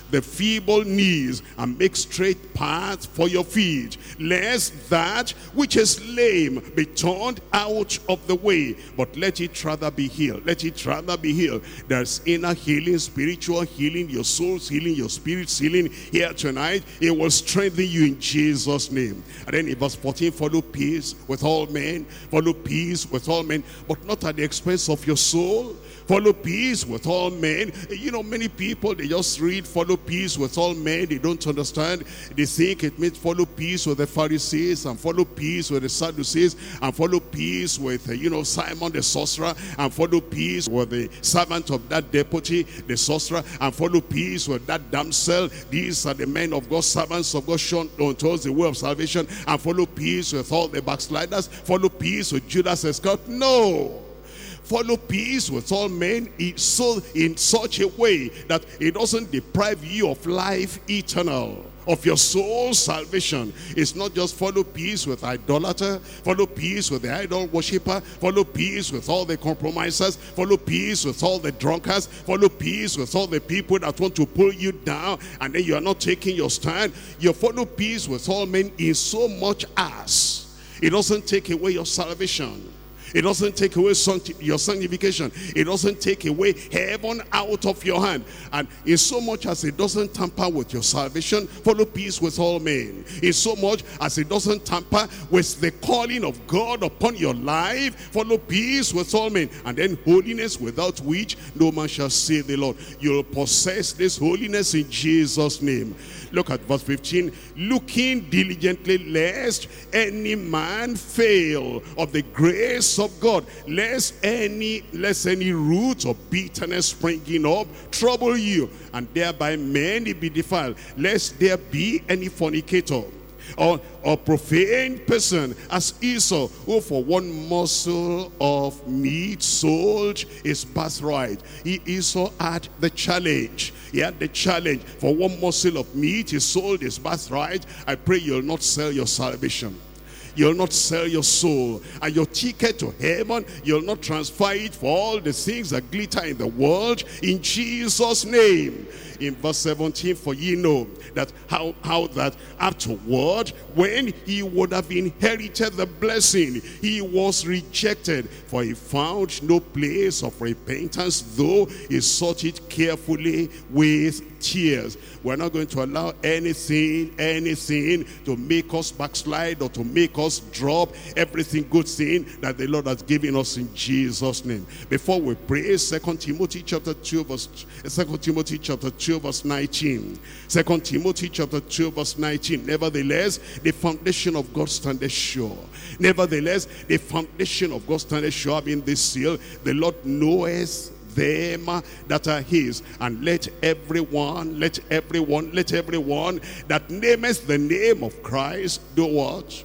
the feeble knees, and make straight paths for your feet, lest that which is lame be turned out of the way, but let it rather be healed. Let it rather be healed. There's inner healing, spiritual healing, your soul's healing, your spirit's healing here tonight. It will strengthen you in Jesus' name. And then in verse fourteen, follow peace with all men. Follow peace with all men, but not at the expense of your soul. Follow peace with all men. You know, many people, they just read follow peace with all men. They don't understand. They think it means follow peace with the Pharisees, and follow peace with the Sadducees, and follow peace with, you know, Simon the sorcerer, and follow peace with the servant of that deputy, the sorcerer, and follow peace with that damsel. These are the men of God, servants of God, shown unto us the way of salvation. And follow peace with all the backsliders. Follow peace with Judas Iscariot. No. Follow peace with all men in, so, in such a way that it doesn't deprive you of life eternal, of your soul's salvation. It's not just follow peace with idolater, follow peace with the idol worshiper, follow peace with all the compromisers, follow peace with all the drunkards, follow peace with all the people that want to pull you down, and then you are not taking your stand. You follow peace with all men in so much as it doesn't take away your salvation. It doesn't take away your sanctification. It doesn't take away heaven out of your hand. And in so much as it doesn't tamper with your salvation, follow peace with all men. In so much as it doesn't tamper with the calling of God upon your life, follow peace with all men. And then holiness, without which no man shall see the Lord. You'll possess this holiness in Jesus' name. Look at verse fifteen. Looking diligently lest any man fail of the grace of God, lest any lest any root of bitterness springing up trouble you, and thereby many be defiled, lest there be any fornicator or a profane person as Esau, who for one morsel of meat sold his birthright. He Esau had the challenge. He had the challenge. For one morsel of meat he sold his birthright. I pray you'll not sell your salvation. You'll not sell your soul. And your ticket to heaven, you'll not transfer it for all the things that glitter in the world, in Jesus' name. In verse seventeen, for ye know that how, how that afterward, when he would have inherited the blessing, he was rejected, for he found no place of repentance, though he sought it carefully with tears. We're not going to allow anything, anything to make us backslide or to make us drop everything good thing that the Lord has given us in Jesus' name. Before we pray, Second Timothy chapter two, verse Second Timothy chapter two, verse nineteen. Second Timothy chapter two, verse nineteen. Nevertheless, the foundation of God standeth sure. Nevertheless, the foundation of God standeth sure, having this seal, the Lord knoweth them that are his. And let everyone, let everyone, let everyone that nameth the name of Christ do what?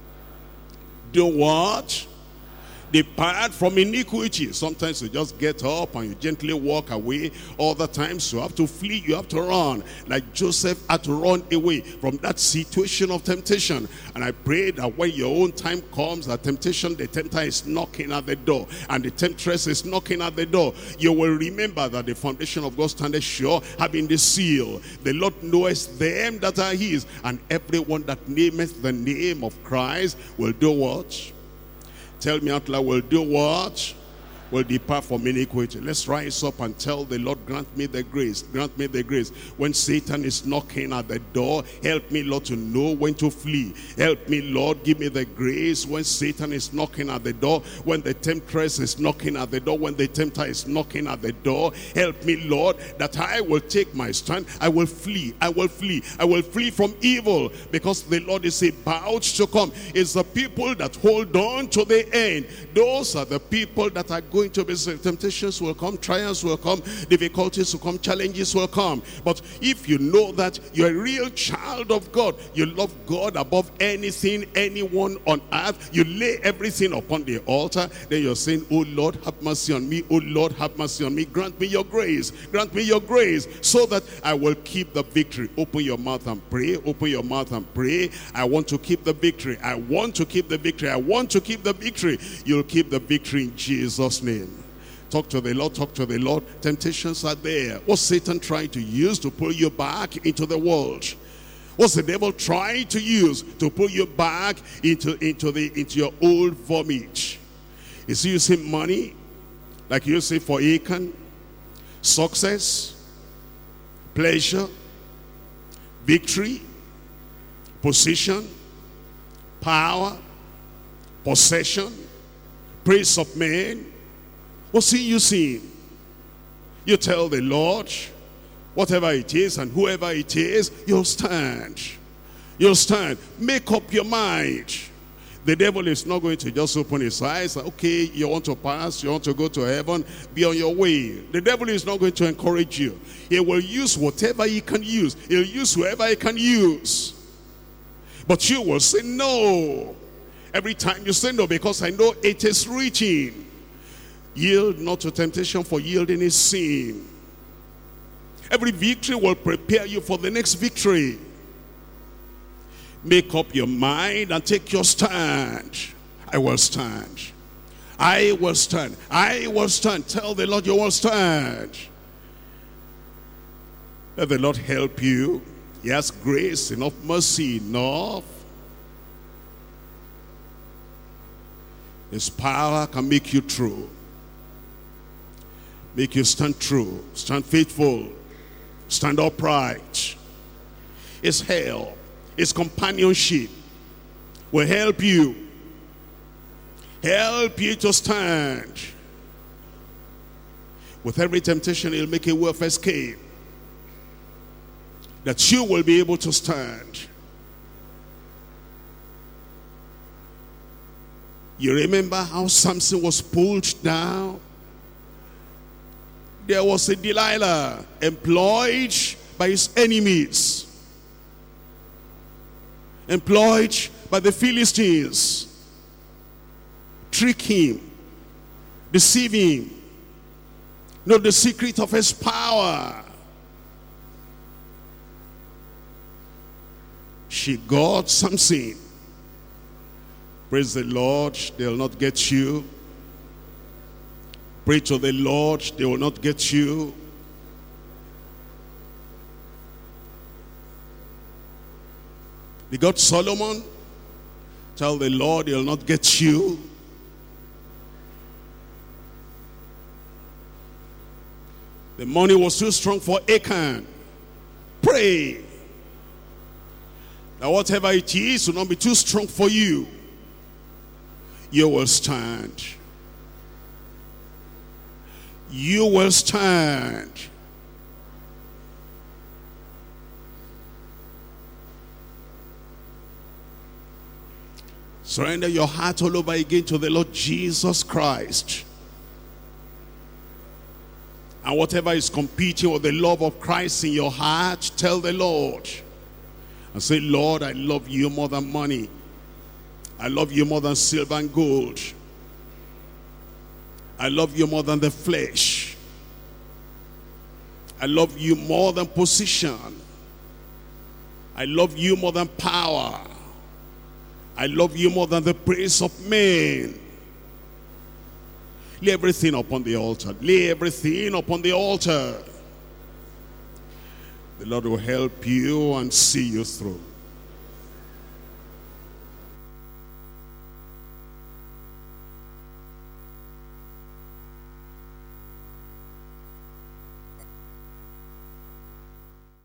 Do what? Depart from iniquity. Sometimes you just get up and you gently walk away. Other times you have to flee, you have to run. Like Joseph had to run away from that situation of temptation. And I pray that when your own time comes, that temptation, the tempter is knocking at the door, and the temptress is knocking at the door, you will remember that the foundation of God standeth sure, having the seal. The Lord knoweth them that are his, and everyone that nameth the name of Christ will do what? Tell me out loud, will do what? Will depart from iniquity. Let's rise up and tell the Lord, grant me the grace, grant me the grace. When Satan is knocking at the door, help me, Lord, to know when to flee. Help me, Lord, give me the grace when Satan is knocking at the door, when the temptress is knocking at the door, when the tempter is knocking at the door. Help me, Lord, that I will take my stand. I will flee, I will flee, I will flee from evil, because the Lord is about to come. It's the people that hold on to the end. Those are the people that are going to be saved. Temptations will come, trials will come, difficulties will come, challenges will come. But if you know that you're a real child of God, you love God above anything, anyone on earth, you lay everything upon the altar, then you're saying, oh Lord, have mercy on me. Oh Lord, have mercy on me. Grant me your grace. Grant me your grace so that I will keep the victory. Open your mouth and pray. Open your mouth and pray. I want to keep the victory. I want to keep the victory. I want to keep the victory. You'll keep the victory in Jesus' name. Talk to the Lord, talk to the Lord. Temptations are there. What's Satan trying to use to pull you back into the world? What's the devil trying to use to pull you back into, into, the, into your old vomit? Is he using money, like you say for Achan? Success, pleasure, victory, position, power, possession, praise of men? What's he using? You tell the Lord, whatever it is and whoever it is, you'll stand. You'll stand. Make up your mind. The devil is not going to just open his eyes. Okay, you want to pass, you want to go to heaven, be on your way. The devil is not going to encourage you. He will use whatever he can use. He'll use whoever he can use. But you will say no. Every time you say no, because I know it is written. Yield not to temptation, for yielding is sin. Every victory will prepare you for the next victory. Make up your mind and take your stand. I will stand. I will stand. I will stand. Tell the Lord you will stand. Let the Lord help you. He has grace, enough mercy, enough. His power can make you true. Make you stand true, stand faithful, stand upright. His help, his companionship will help you. Help you to stand. With every temptation, he'll make a way of escape, that you will be able to stand. You remember how Samson was pulled down? There was a Delilah employed by his enemies, employed by the Philistines, trick him, deceive him, know the secret of his power. She got Samson. Praise the Lord, they'll not get you. Pray to the Lord, they will not get you. They got Solomon. Tell the Lord, he'll not get you. The money was too strong for Achan. Pray that whatever it is will not be too strong for you. You will stand. You will stand. Surrender your heart all over again to the Lord Jesus Christ. And whatever is competing with the love of Christ in your heart, tell the Lord. And say, Lord, I love you more than money. I love you more than silver and gold. I love you more than the flesh. I love you more than position. I love you more than power. I love you more than the praise of men. Lay everything upon the altar. Lay everything upon the altar. The Lord will help you and see you through.